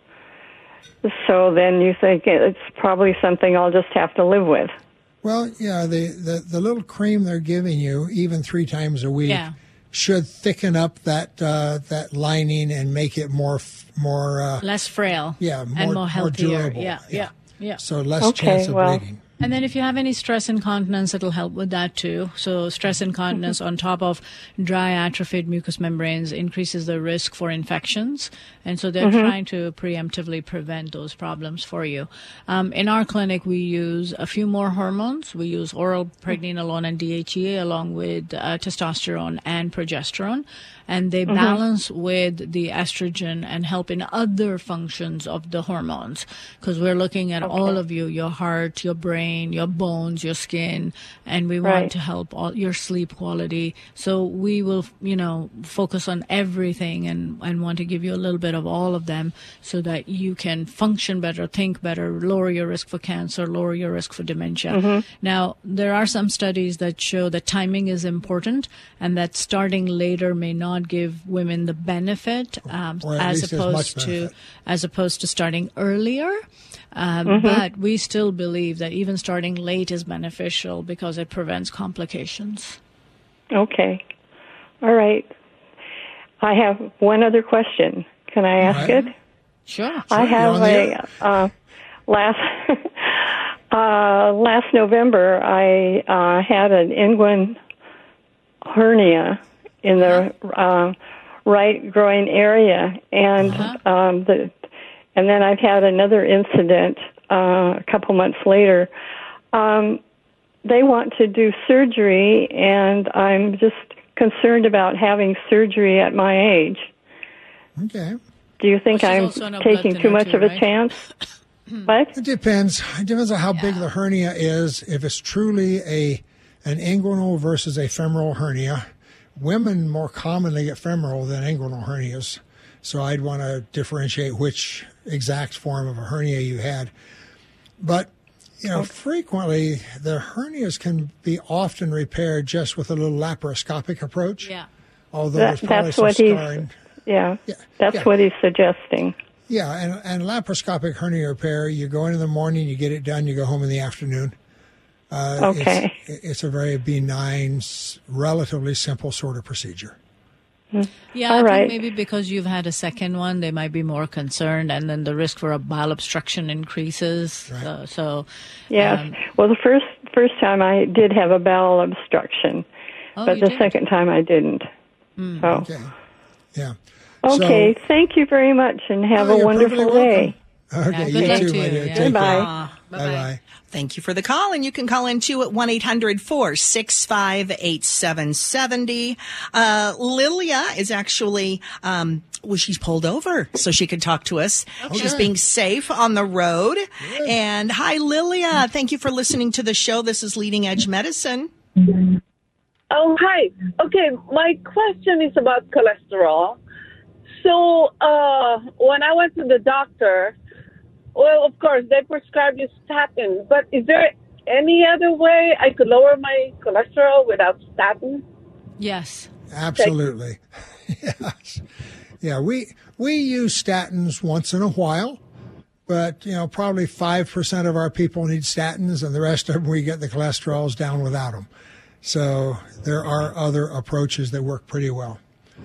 S8: So then you think it's probably something I'll just have to live with.
S3: Well, yeah, the, the, the little cream they're giving you, even three times a week,
S5: yeah.
S3: should thicken up that uh, that lining and make it more more uh,
S5: less frail,
S3: yeah, more,
S5: and more healthier.
S3: more durable.
S5: Yeah, yeah, yeah.
S3: So less
S8: okay,
S3: chance of
S8: well,
S3: bleeding.
S5: And then if you have any stress incontinence, it'll help with that too. So stress incontinence on top of dry atrophied mucous membranes increases the risk for infections. And so they're mm-hmm. trying to preemptively prevent those problems for you. Um, in our clinic, we use a few more hormones. We use oral pregnenolone and D H E A along with uh, testosterone and progesterone. And they mm-hmm. balance with the estrogen and help in other functions of the hormones. Because we're looking at okay. all of you, your heart, your brain, your bones, your skin, and we want
S8: right.
S5: to help all your sleep quality. So we will, you know, focus on everything and, and want to give you a little bit of all of them so that you can function better, think better, lower your risk for cancer, lower your risk for dementia. Mm-hmm. Now, there are some studies that show that timing is important and that starting later may not give women the benefit um, as opposed as to as opposed to starting earlier. Um, mm-hmm. But we still believe that even starting late is beneficial because it prevents complications. Okay.
S8: All right. I have one other question. Can I ask right. it?
S5: Sure. sure.
S8: I have a uh, last uh, last November I uh, had an inguinal hernia in the uh, right groin area, and uh-huh. um, the and then I've had another incident uh, a couple months later. Um, they want to do surgery, and I'm just concerned about having surgery at my age.
S3: Okay.
S8: Do you think well, I'm taking too much too, of a right? chance? What?
S3: It depends. It depends on how yeah. big the hernia is. If it's truly a an inguinal versus a femoral hernia, women more commonly get femoral than inguinal hernias. So I'd want to differentiate which exact form of a hernia you had. But, you know, okay. frequently the hernias can be often repaired just with a little laparoscopic approach.
S5: Yeah.
S3: Although
S8: that,
S3: there's probably
S8: that's
S3: some
S8: what
S3: scarring.
S8: He's, yeah, yeah, that's
S3: yeah.
S8: what he's suggesting.
S3: Yeah, and, and laparoscopic hernia repair, you go in in the morning, you get it done, you go home in the afternoon. Uh,
S8: okay.
S3: It's, it's a very benign, relatively simple sort of procedure.
S5: Yeah,
S8: All
S5: I
S8: right.
S5: think maybe because you've had a second one, they might be more concerned, and then the risk for a bowel obstruction increases.
S3: Right.
S5: Uh, so,
S8: yes.
S5: Um,
S8: well, the first first time I did have a bowel obstruction,
S5: oh,
S8: but the
S5: did?
S8: second time I didn't.
S5: Mm.
S8: So.
S3: Okay. Yeah.
S8: Okay.
S3: So,
S8: thank you very much, and have
S3: oh,
S8: a wonderful day.
S3: Okay,
S5: yeah,
S3: you too,
S5: too,
S3: my dear.
S5: yeah.
S3: Take
S8: Bye.
S3: care.
S5: Bye
S3: Bye-bye.
S2: Thank you for the call, and you can call in too at one eight hundred four six five eight seven seven zero. Uh, Lilia is actually, um, well, she's pulled over so she could talk to us.
S3: Okay.
S2: She's being safe on the road.
S3: Good.
S2: And hi, Lilia. Thank you for listening to the show. This is Leading Edge Medicine.
S9: Oh, hi. Okay, my question is about cholesterol. So uh, when I went to the doctor, well, of course, they prescribed you statin, but is there any other way I could lower my cholesterol without statin?
S5: Yes.
S3: Absolutely. Yes. Yeah, we we use statins once in a while, but, you know, probably five percent of our people need statins, and the rest of them, we get the cholesterols down without them. So there are other approaches that work pretty well.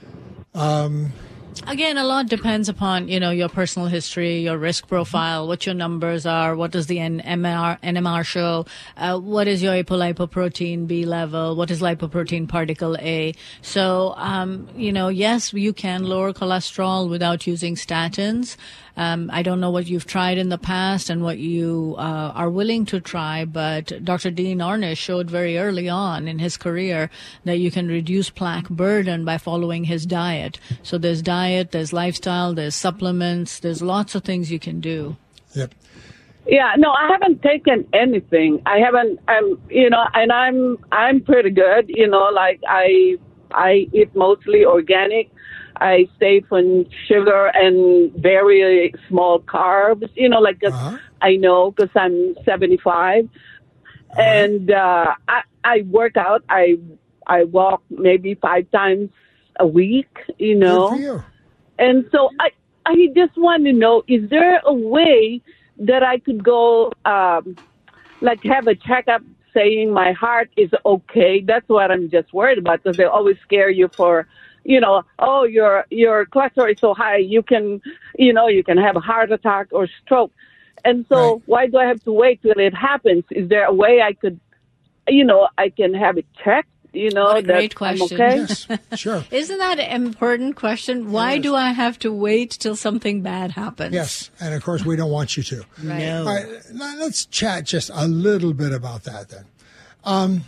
S3: Um
S5: Again, a lot depends upon, you know, your personal history, your risk profile, what your numbers are, what does the N M R, N M R show, uh, what is your apolipoprotein B level, what is lipoprotein particle A. So, um, you know, yes, you can lower cholesterol without using statins. Um, I don't know what you've tried in the past and what you uh, are willing to try, but Doctor Dean Ornish showed very early on in his career that you can reduce plaque burden by following his diet. So there's diet, there's lifestyle, there's supplements, there's lots of things you can do.
S3: Yep.
S9: Yeah, no, I haven't taken anything. I haven't, I'm, you know, and I'm, I'm pretty good, you know, like I, I eat mostly organic. I stay from sugar and very small carbs, you know, like uh-huh. I know because I'm seventy-five. Uh-huh. And uh, I, I work out. I I walk maybe five times a week, you know.
S3: Good for you.
S9: And so I, I just want to know, is there a way that I could go, um, like have a checkup saying my heart is okay? That's what I'm just worried about, because they always scare you for, you know, oh, your your cholesterol is so high, you can, you know, you can have a heart attack or stroke. And so
S3: Right.
S9: why do I have to wait till it happens? Is there a way I could, you know, I can have it checked, you know,
S5: What a
S9: that
S5: great
S9: I'm
S5: question.
S9: okay?
S3: Yes, sure.
S5: Isn't that an important question? Why
S3: Yes.
S5: do I have to wait till something bad happens?
S3: Yes, and of course we don't want you to.
S5: Right.
S2: No.
S3: All right, now let's chat just a little bit about that then. Um,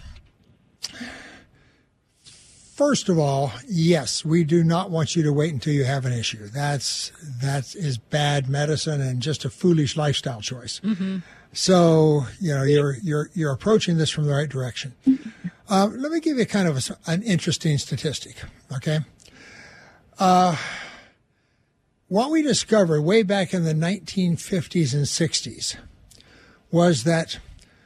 S3: first of all, yes, we do not want you to wait until you have an issue. That's that is bad medicine and just a foolish lifestyle choice.
S5: Mm-hmm.
S3: So you know you're you're you're approaching this from the right direction. Uh, let me give you kind of a, an interesting statistic. Okay. Uh, what we discovered way back in the nineteen fifties and sixties was that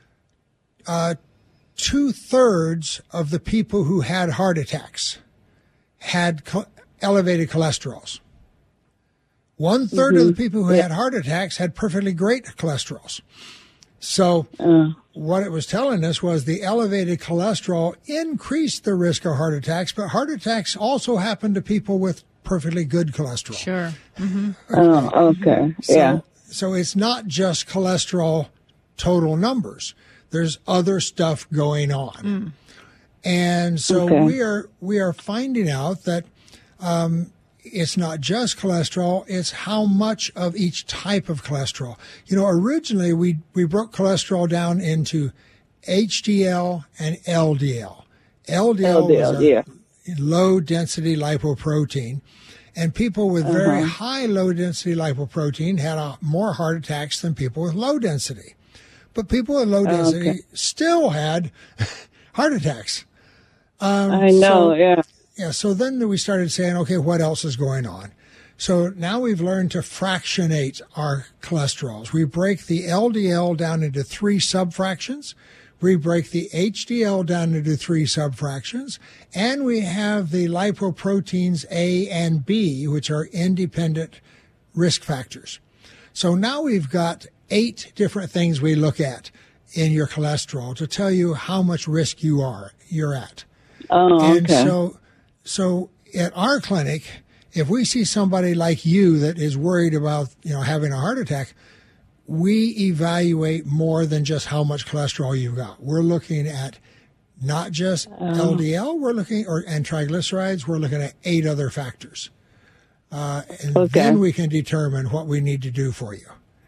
S3: uh, two-thirds of the people who had heart attacks had cho- elevated cholesterols. One-third
S9: Mm-hmm.
S3: of the people who had heart attacks had perfectly great cholesterols. So
S9: Uh,
S3: what it was telling us was the elevated cholesterol increased the risk of heart attacks, but heart attacks also happen to people with perfectly good cholesterol.
S5: Sure.
S9: oh, okay.
S3: So,
S9: Yeah.
S3: so it's not just cholesterol total numbers. There's other stuff going on. And so
S9: Okay.
S3: we are we are finding out that um, it's not just cholesterol, it's how much of each type of cholesterol. You know, originally we, we broke cholesterol down into H D L and L D L. L D L,
S9: L D L,
S3: was a
S9: yeah.
S3: low density lipoprotein. And people with very high low density lipoprotein had uh, more heart attacks than people with low density. But people with low density
S9: okay.
S3: still had heart attacks.
S9: I know,
S3: so-
S9: yeah.
S3: Yeah, so then we started saying, okay, what else is going on? So now we've learned to fractionate our cholesterols. We break the L D L down into three subfractions. We break the H D L down into three subfractions. And we have the lipoproteins A and B, which are independent risk factors. So now we've got eight different things we look at in your cholesterol to tell you how much risk you are, you're at.
S9: Oh,
S3: And
S9: okay.
S3: so, so at our clinic, if we see somebody like you that is worried about, you know, having a heart attack, we evaluate more than just how much cholesterol you've got. We're looking at not just L D L, we're looking, or and triglycerides, we're looking at eight other factors. Uh, and
S9: Okay.
S3: then we can determine what we need to do for you.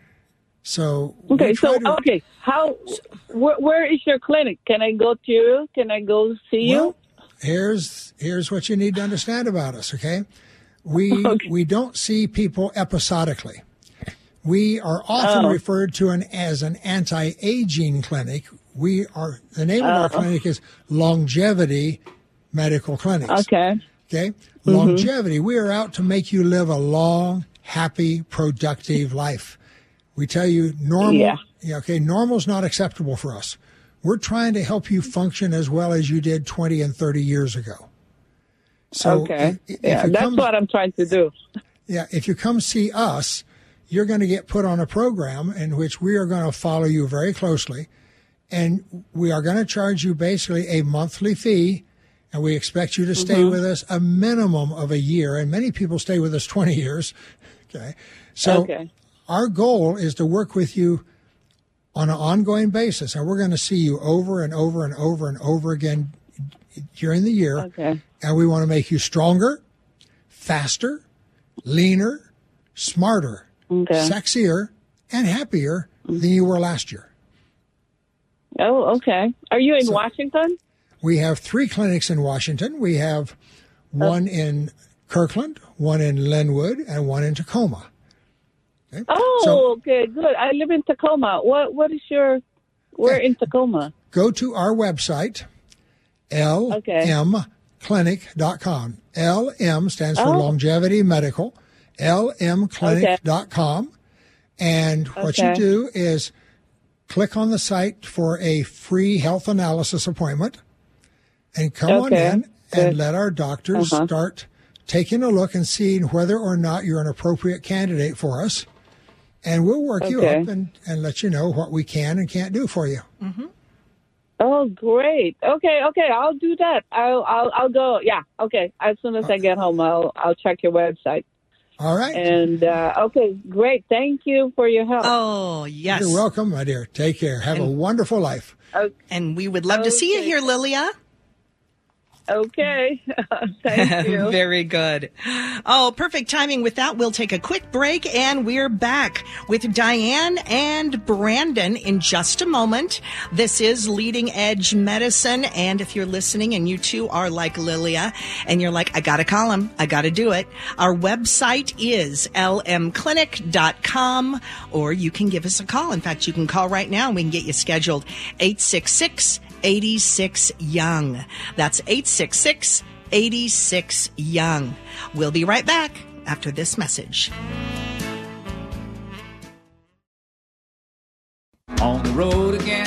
S3: So, we
S9: Okay,
S3: try
S9: so
S3: to-
S9: okay, how? Where, where is your clinic? Can I go to you? Can I go see
S3: Well, here's here's what you need to understand about us, okay? We
S9: Okay.
S3: we don't see people episodically. We are often
S9: Oh.
S3: referred to an as an anti-aging clinic. We are the name of our clinic is Longevity Medical Clinics.
S9: you? Okay.
S3: Okay? Longevity. We are out to make you live a long, happy, productive life. We tell you normal,
S9: Yeah.
S3: yeah, okay, normal's not acceptable for us. We're trying to help you function as well as you did twenty and thirty years ago. So
S9: Okay.
S3: if, if
S9: Yeah,
S3: you
S9: that's
S3: come,
S9: what I'm trying to do.
S3: yeah, if you come see us, you're going to get put on a program in which we are going to follow you very closely, and we are going to charge you basically a monthly fee, and we expect you to stay
S9: Mm-hmm.
S3: with us a minimum of a year, and many people stay with us twenty years. Okay, so
S9: Okay.
S3: our goal is to work with you on an ongoing basis, and we're going to see you over and over and over and over again during the year.
S9: Okay.
S3: And we want to make you stronger, faster, leaner, smarter,
S9: Okay.
S3: sexier, and happier than you were last year.
S9: Oh, okay. Are you in Washington?
S3: We have three clinics in Washington. We have one in Kirkland, one in Linwood, and one in Tacoma. Okay?
S9: Oh,
S3: So
S9: okay, good. I live in Tacoma. What What is your? Where
S3: Okay.
S9: in Tacoma?
S3: go to our website, L M clinic dot com. L M stands for
S9: Oh.
S3: Longevity Medical, L M clinic dot com. And what you
S9: Okay.
S3: do is click on the site for a free health analysis appointment and come on
S9: Okay,
S3: in
S9: good.
S3: and let our doctors
S9: Uh-huh.
S3: start taking a look and seeing whether or not you're an appropriate candidate for us. And we'll work you
S9: Okay.
S3: up and, and let you know what we can and can't do for you.
S9: Oh, great. Okay, okay, I'll do that. I'll I'll I'll go. Yeah, okay. As soon as I get home, I'll I'll check your website.
S3: All right.
S9: And, uh, okay, great. Thank you for your help.
S2: Oh, yes.
S3: You're welcome, my dear. Take care. Have
S2: and,
S3: a wonderful life.
S9: Okay.
S2: And we would love okay. to see you here, Lilia.
S9: Okay. Thank you.
S2: Very good. Oh, perfect timing. With that, we'll take a quick break, and we're back with Diane and Brandon in just a moment. This is Leading Edge Medicine, and if you're listening and you too are like Lilia, and you're like, I gotta call him, I gotta do it, our website is l m clinic dot com, or you can give us a call. In fact, you can call right now, and we can get you scheduled. eight six six, eight six, young. That's eight six six, eight six, young. We'll be right back after this message.
S10: On the road again.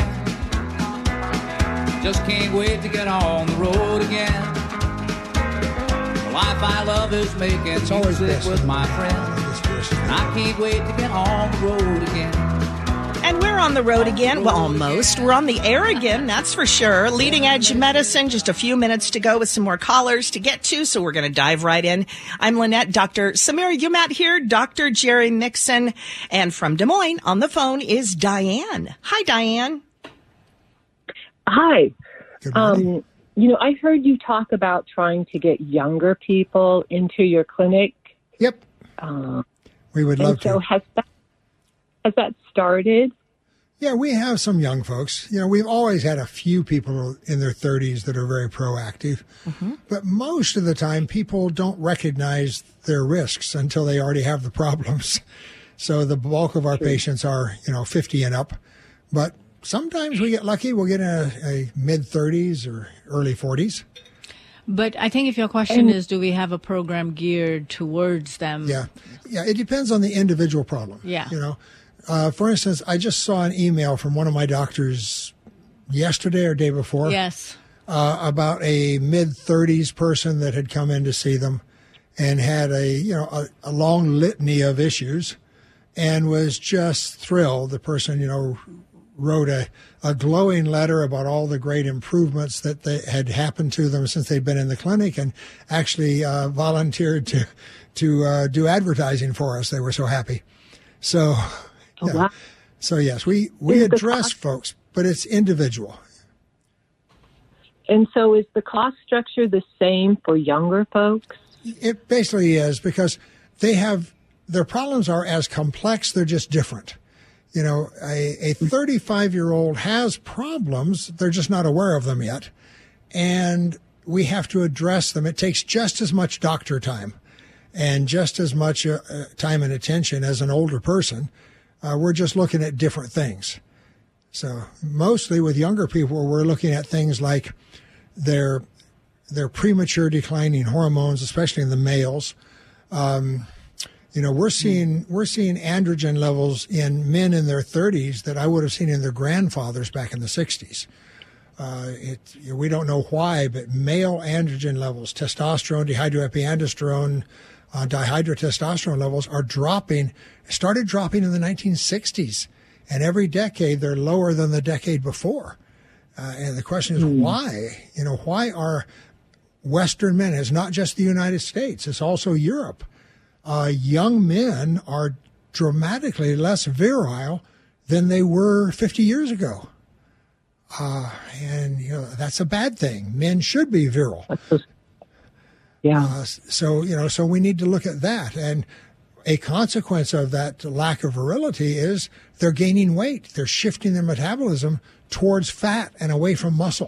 S10: Just can't wait to get on the road again. The life I love is making it's music with my friends. And I can't wait to get on the road again.
S2: And we're on the road again. Well, almost. We're on the air again, that's for sure. Leading Edge Medicine, just a few minutes to go with some more callers to get to, so we're going to dive right in. I'm Lynette, Doctor Samira Umat here, Doctor Jerry Mixon, and from Des Moines on the phone is Diane. Hi, Diane.
S11: Hi. Um, you know, I heard you talk about trying to get younger people into your clinic.
S3: Yep.
S11: Uh,
S3: we would love
S11: so
S3: to.
S11: Has that Has that started?
S3: Yeah, we have some young folks. You know, we've always had a few people in their thirties that are very proactive. Mm-hmm. But most of the time, people don't recognize their risks until they already have the problems. So the bulk of our True. patients are, you know, fifty and up. But sometimes we get lucky. We'll get a, a mid-thirties or early forties.
S5: But I think if your question and, is, do we have a program geared towards them?
S3: Yeah. Yeah, it depends on the individual problem.
S5: Yeah.
S3: You know. Uh, for instance, I just saw an email from one of my doctors yesterday or day before.
S5: Yes.
S3: Uh, about a mid-thirties person that had come in to see them and had a, you know, a, a long litany of issues and was just thrilled. The person, you know, wrote a, a glowing letter about all the great improvements that they, had happened to them since they'd been in the clinic, and actually uh, volunteered to, to uh, do advertising for us. They were so happy. So...
S11: Oh,
S3: yeah.
S11: wow.
S3: So, yes, we, we address folks, but it's individual.
S11: And so is the cost structure the same for younger folks?
S3: It basically is, because they have, their problems are as complex, they're just different. You know, a, a thirty-five-year-old has problems, they're just not aware of them yet. And we have to address them. It takes just as much doctor time and just as much uh, time and attention as an older person. Uh, we're just looking at different things. So mostly with younger people, we're looking at things like their their premature declining hormones, especially in the males. Um, you know, we're seeing we're seeing androgen levels in men in their thirties that I would have seen in their grandfathers back in the sixties. Uh, it, we don't know why, but male androgen levels, testosterone, dehydroepiandrosterone, uh, dihydrotestosterone levels are dropping, started dropping in the nineteen sixties. And every decade, they're lower than the decade before. Uh, and the question is mm. why? You know, why are Western men, it's not just the United States, it's also Europe, uh, young men are dramatically less virile than they were fifty years ago. Uh, and, you know, that's a bad thing. Men should be virile.
S11: Yeah.
S3: Uh, so, you know, so we need to look at that. And a consequence of that lack of virility is they're gaining weight. They're shifting their metabolism towards fat and away from muscle.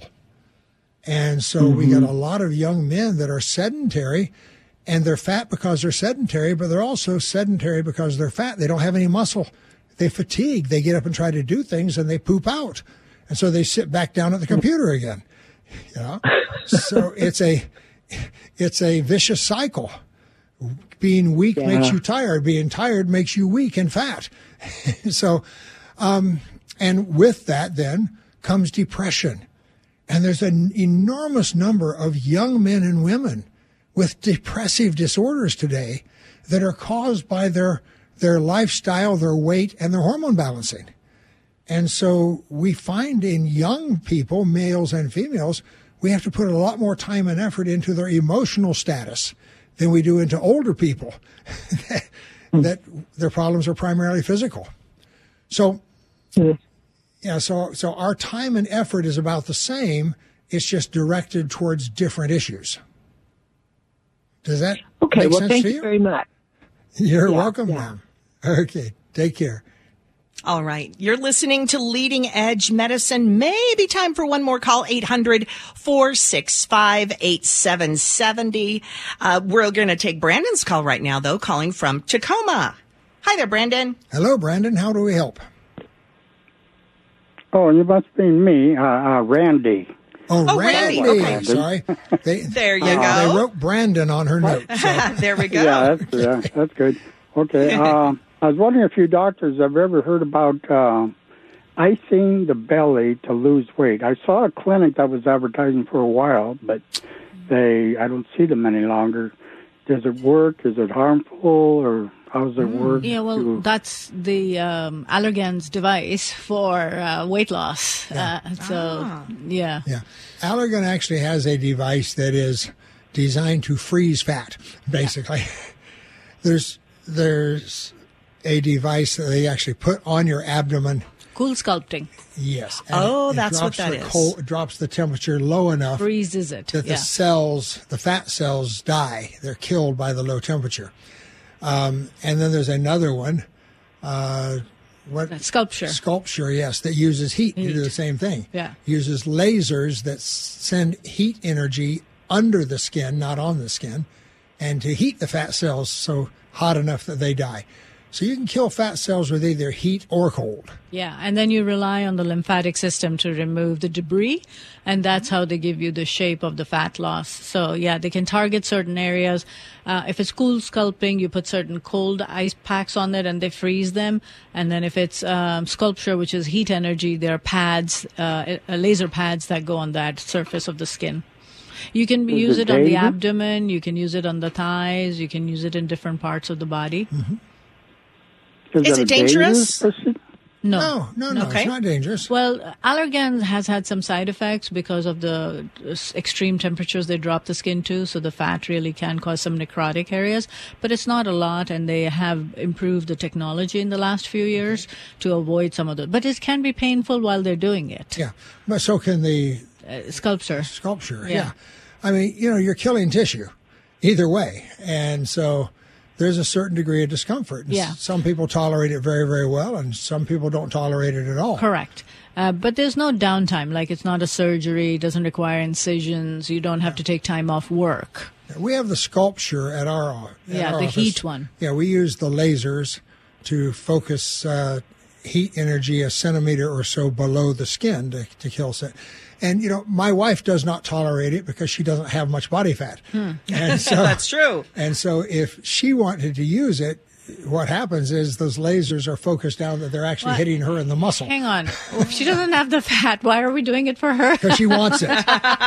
S3: And so mm-hmm. we got a lot of young men that are sedentary, and they're fat because they're sedentary, but they're also sedentary because they're fat. They don't have any muscle. They fatigue. They get up and try to do things, and they poop out. And so they sit back down at the computer again. You know? So it's a it's a vicious cycle. Being weak yeah. makes you tired. Being tired makes you weak and fat. so, um, and with that then comes depression. And there's an enormous number of young men and women with depressive disorders today that are caused by their their lifestyle, their weight, and their hormone balancing. And so we find in young people, males and females, we have to put a lot more time and effort into their emotional status, than we do into older people that, that their problems are primarily physical. So,
S11: Mm.
S3: yeah, so so our time and effort is about the same. It's just directed towards different issues. Does that
S11: Okay,
S3: make
S11: well,
S3: sense
S11: thank
S3: to
S11: you
S3: you?
S11: very much.
S3: You're
S11: Yeah,
S3: welcome,
S11: yeah.
S3: ma'am. Okay, take care.
S2: All right. You're listening to Leading Edge Medicine. Maybe time for one more call, eight hundred, four six five, eight seven seven zero. Uh, we're going to take Brandon's call right now, though, calling from Tacoma. Hi there, Brandon.
S3: Hello, Brandon. How do we help?
S12: Oh, you must be me, uh, uh, Randy.
S3: Oh,
S2: Oh,
S3: Randy.
S2: Randy, okay.
S3: Sorry. They,
S2: There you
S3: uh,
S2: go.
S3: They wrote Brandon on her note. So.
S2: There we go.
S12: Yeah, that's, yeah, that's good. Okay. Uh, I was wondering if you doctors have ever heard about uh, icing the belly to lose weight. I saw a clinic that was advertising for a while, but they I don't see them any longer. Does it work? Is it harmful, or how does it work?
S5: Yeah, well,
S12: to-
S5: that's the um, Allergan's device for uh, weight loss.
S3: Yeah.
S5: Uh, so,
S2: Ah.
S5: yeah.
S3: Yeah. Allergan actually has a device that is designed to freeze fat, basically. there's there's a device that they actually put on your abdomen.
S5: Cool sculpting
S3: Yes.
S2: Oh,
S3: it, it
S2: that's what
S3: drops
S2: that
S3: the
S2: is.
S3: cold- it drops the temperature low enough
S5: freezes it.
S3: that
S5: Yeah.
S3: the cells, the fat cells, die. They're killed by the low temperature. Um, and then there's another one. Uh, what
S5: That's sculpture.
S3: Sculpture, yes, that uses heat, to do
S5: Heat.
S3: the same thing.
S5: Yeah.
S3: Uses lasers that s- send heat energy under the skin, not on the skin, and to heat the fat cells so hot enough that they die. So you can kill fat cells with either heat or cold.
S5: Yeah, and then you rely on the lymphatic system to remove the debris, and that's how they give you the shape of the fat loss. So, yeah, they can target certain areas. Uh, if it's cool sculpting, you put certain cold ice packs on it and they freeze them. And then if it's um, sculpture, which is heat energy, there are pads, uh, uh, laser pads that go on that surface of the skin. You can
S12: Is
S5: use
S12: it
S5: it on the
S12: dangerous?
S5: abdomen, you can use it on the thighs, you can use it in different parts of the body.
S2: Is
S12: a
S2: it dangerous?
S12: procedure?
S5: No.
S3: No, no, no,
S2: Okay.
S3: it's not dangerous.
S5: Well, Allergan has had some side effects because of the uh, extreme temperatures they drop the skin to, so the fat really can cause some necrotic areas, but it's not a lot, and they have improved the technology in the last few years to avoid some of the, but it can be painful while they're doing it.
S3: Yeah, but so can the
S5: Uh, sculpture.
S3: sculpture.
S5: Yeah.
S3: Yeah. I mean, you know, you're killing tissue either way. And so there's a certain degree of discomfort. And
S5: Yeah.
S3: s- Some people tolerate it very, very well, and some people don't tolerate it at all.
S5: Correct. Uh, but there's no downtime. Like, it's not a surgery, it doesn't require incisions, you don't have to take time off work.
S3: We have the sculpture at our, at
S5: Yeah,
S3: our
S5: the
S3: office.
S5: heat one.
S3: Yeah, we use the lasers to focus uh, heat energy a centimeter or so below the skin to, to kill set. And, you know, my wife does not tolerate it because she doesn't have much body fat.
S5: Hmm.
S3: And so,
S2: That's true.
S3: And so if she wanted to use it, what happens is those lasers are focused down that they're actually
S5: What?
S3: hitting her in the muscle
S5: Hang on. If she doesn't have the fat, why are we doing it for her?
S3: because she wants it.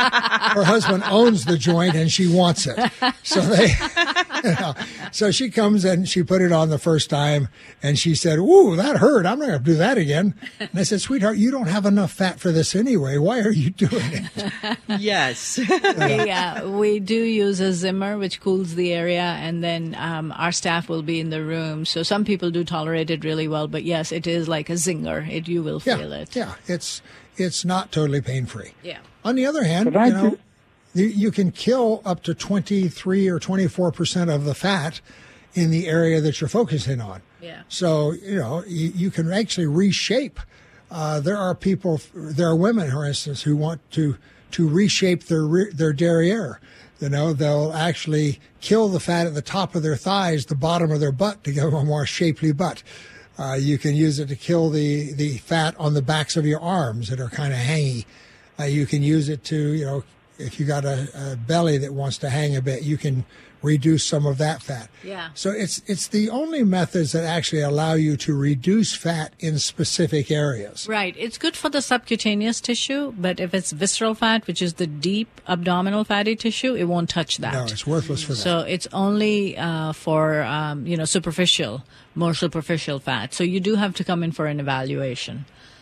S3: Her husband owns the joint and she wants it. So they, you know, so she comes and she put it on the first time and she said, "Ooh, that hurt. I'm not going to do that again." And I said, "Sweetheart, you don't have enough fat for this anyway. Why are you doing it?"
S2: Yes.
S5: Yeah, we do use a Zimmer, which cools the area, and then um, our staff will be in the room. So some people do tolerate it really well, but yes, it is like a zinger. It you will
S3: Yeah,
S5: feel it.
S3: yeah, it's it's not totally pain free.
S5: Yeah.
S3: On the other hand,
S12: But I
S3: you know,
S12: do-
S3: you, you can kill up to twenty-three or twenty-four percent of the fat in the area that you're focusing on.
S5: Yeah.
S3: So, you know, you, you can actually reshape. Uh, there are people, there are women, for instance, who want to to reshape their re- their derriere. You know, they'll actually kill the fat at the top of their thighs, the bottom of their butt, to give them a more shapely butt. Uh, you can use it to kill the, the fat on the backs of your arms that are kind of hangy. Uh, you can use it to, you know, if you got a, a belly that wants to hang a bit, you can reduce some of that fat.
S5: Yeah.
S3: So it's it's the only methods that actually allow you to reduce fat in specific areas.
S5: Right. It's good for the subcutaneous tissue, but if it's visceral fat, which is the deep abdominal fatty tissue, it won't touch that.
S3: No, it's worthless for that.
S5: So it's only uh, for, um, you know, superficial, more superficial fat. So you do have to come in for an evaluation.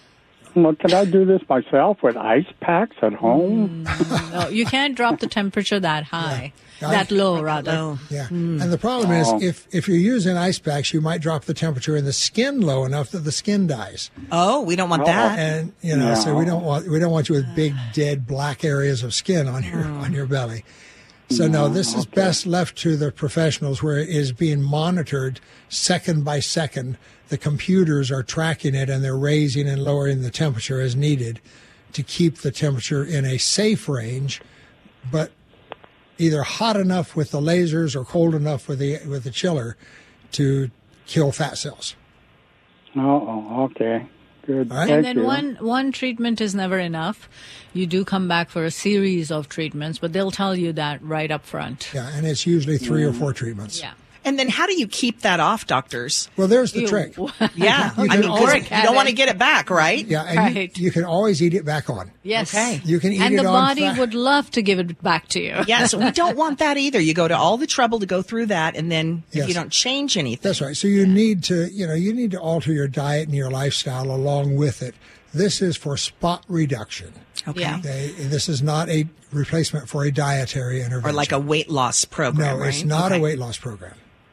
S12: Well, can I do this myself with ice packs at home?
S5: Mm, no, you can't drop the temperature that high, yeah. that low, rather.
S2: Low.
S3: Yeah.
S2: Mm.
S3: And the problem
S12: Oh.
S3: is, if, if you're using ice packs, you might drop the temperature in the skin low enough that the skin dies.
S2: Oh, we don't want
S12: Oh.
S2: that.
S3: And, you know,
S12: Yeah.
S3: so we don't want, we don't want you with big, dead, black areas of skin on your, on your belly. So no, this is best left to the professionals where it is being monitored second by second. The computers are tracking it and they're raising and lowering the temperature as needed to keep the temperature in a safe range, but either hot enough with the lasers or cold enough with the with the chiller to kill fat cells.
S12: Oh, okay. Good.
S3: All right.
S12: Thank
S5: And then
S12: you.
S5: one one treatment is never enough. You do come back for a series of treatments, but they'll tell you that right up front.
S3: Yeah, and it's usually three or four treatments.
S5: Yeah.
S2: And then how do you keep that off, doctors?
S3: Well, there's the
S5: You-
S3: trick.
S2: Yeah.
S3: You
S2: I
S3: can
S2: mean, 'cause
S3: always-
S2: you don't want to get it back, right?
S3: Yeah, and
S5: Right.
S3: you, you can always eat it back on.
S5: Yes.
S2: Okay.
S3: You can eat
S5: and
S3: it
S5: the
S3: on
S5: body
S3: fat.
S5: would love to give it back to you.
S2: Yes, we don't want that either. You go to all the trouble to go through that, and then if
S3: Yes.
S2: you don't change anything.
S3: That's right. So you need to, you know, you need to alter your diet and your lifestyle along with it. This is for spot reduction.
S2: Okay.
S5: Yeah.
S3: Okay? This is not a replacement for a dietary intervention.
S2: Or like a weight loss program,
S3: No,
S2: right?
S3: it's not
S2: Okay.
S3: a weight loss program.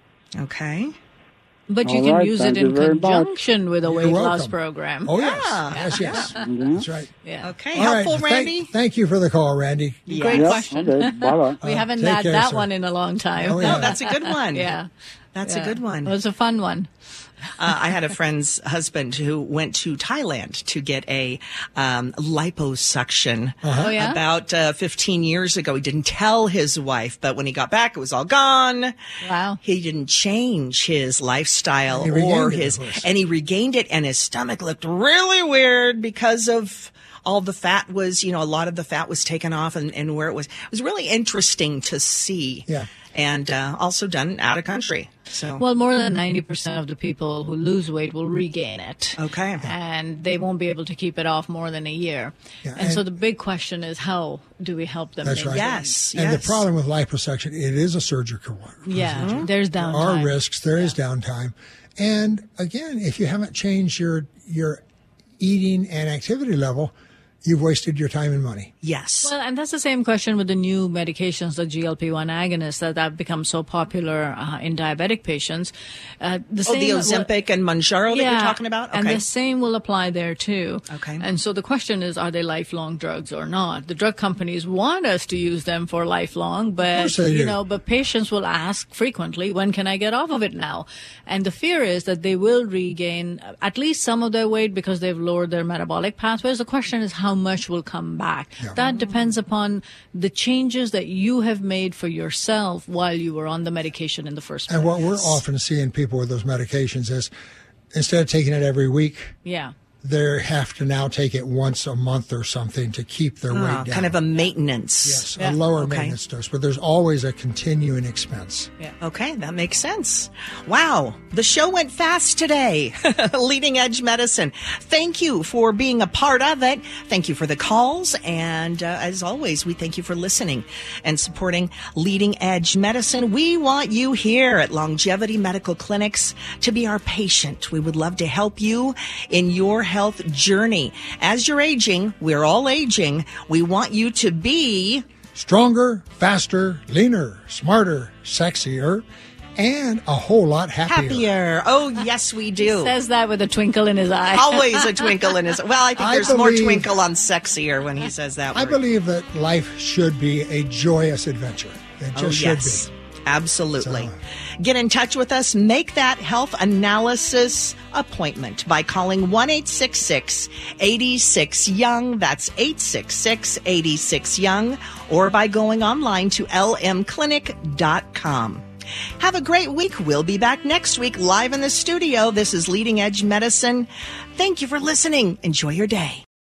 S2: Okay.
S5: But you
S12: All
S5: can
S12: right,
S5: use
S12: thank
S5: it
S12: you
S5: in
S12: very much.
S5: conjunction with a weight loss
S3: welcome.
S5: program.
S3: Oh, yes.
S2: Yeah.
S3: Yes, yes.
S12: Mhm.
S3: That's right.
S5: Yeah.
S2: Okay.
S3: All right.
S2: Helpful,
S3: Thank-
S2: Randy?
S3: Thank you for the call, Randy.
S5: Great
S12: Yep,
S5: question.
S12: okay. Bye-bye.
S5: We haven't
S3: take
S5: had
S3: care,
S5: that
S3: sir.
S5: one in a long time.
S3: Oh, yeah.
S2: No, that's a good one.
S5: yeah.
S2: That's
S5: Yeah.
S2: a good one.
S5: It was a fun one.
S2: Uh, I had a friend's husband who went to Thailand to get a um, liposuction
S5: Oh, yeah?
S2: about uh, fifteen years ago. He didn't tell his wife, but when he got back, it was all gone.
S5: Wow.
S2: He didn't change his lifestyle
S3: He regained
S2: or
S3: it, of
S2: his,
S3: course.
S2: and he regained it, and his stomach looked really weird because of all the fat was, you know, a lot of the fat was taken off, and, and where it was, it was really interesting to see.
S3: Yeah.
S2: And uh, also done out of country. So
S5: Well, more than ninety percent of the people who lose weight will regain it.
S2: Okay.
S5: And they won't be able to keep it off more than a year.
S3: Yeah,
S5: and, so
S3: and-
S5: the big question is, how do we help them?
S3: That's right.
S5: maintain?
S2: Yes.
S3: And
S2: yes.
S3: the problem with liposuction, it is a surgical one.
S5: Yeah. There's
S3: There
S5: downtime.
S3: are risks. There is downtime. And again, if you haven't changed your your eating and activity level, you've wasted your time and money.
S2: Yes.
S5: Well, and that's the same question with the new medications, the G L P one agonists that have become so popular uh, in diabetic patients. Uh, the
S2: Oh, the
S5: same,
S2: Ozempic and Mounjaro that
S5: yeah,
S2: you're talking about? Okay.
S5: And the same will apply there too.
S2: Okay.
S5: And so the question is, are they lifelong drugs or not? The drug companies want us to use them for lifelong, but
S3: course they
S5: you
S3: do.
S5: know, but patients will ask frequently, when can I get off of it now? And the fear is that they will regain at least some of their weight because they've lowered their metabolic pathways. The question is how much will come back.
S3: Yeah.
S5: That depends upon the changes that you have made for yourself while you were on the medication in the first place.
S3: And what we're often seeing people with those medications is instead of taking it every week,
S5: Yeah.
S3: they have to now take it once a month or something to keep their
S2: Ah,
S3: weight down.
S2: kind of a maintenance.
S3: yes,
S5: Yeah.
S3: a lower
S2: Okay.
S3: maintenance dose, but there's always a continuing expense.
S2: Okay, that makes sense. Wow, the show went fast today. Leading Edge Medicine. Thank you for being a part of it. Thank you for the calls. And uh, as always, we thank you for listening and supporting Leading Edge Medicine. We want you here at Longevity Medical Clinics to be our patient. We would love to help you in your health journey. As you're aging, we're all aging. We want you to be
S3: Stronger, faster, leaner, smarter, sexier, and a whole lot happier.
S2: happier. Oh, yes, we do.
S5: Says that with a twinkle in his eye.
S2: Always a twinkle in his. Well, I think
S3: I
S2: there's more
S3: believe-
S2: twinkle on sexier when he says that
S3: I
S2: word.
S3: believe that life should be a joyous adventure. It just
S2: oh,
S3: should
S2: yes.
S3: be.
S2: Absolutely.
S3: So-
S2: Get in touch with us. Make that health analysis appointment by calling one eight six six, eight six, young. That's eight six six, eight six, young. Or by going online to l m clinic dot com. Have a great week. We'll be back next week live in the studio. This is Leading Edge Medicine. Thank you for listening. Enjoy your day.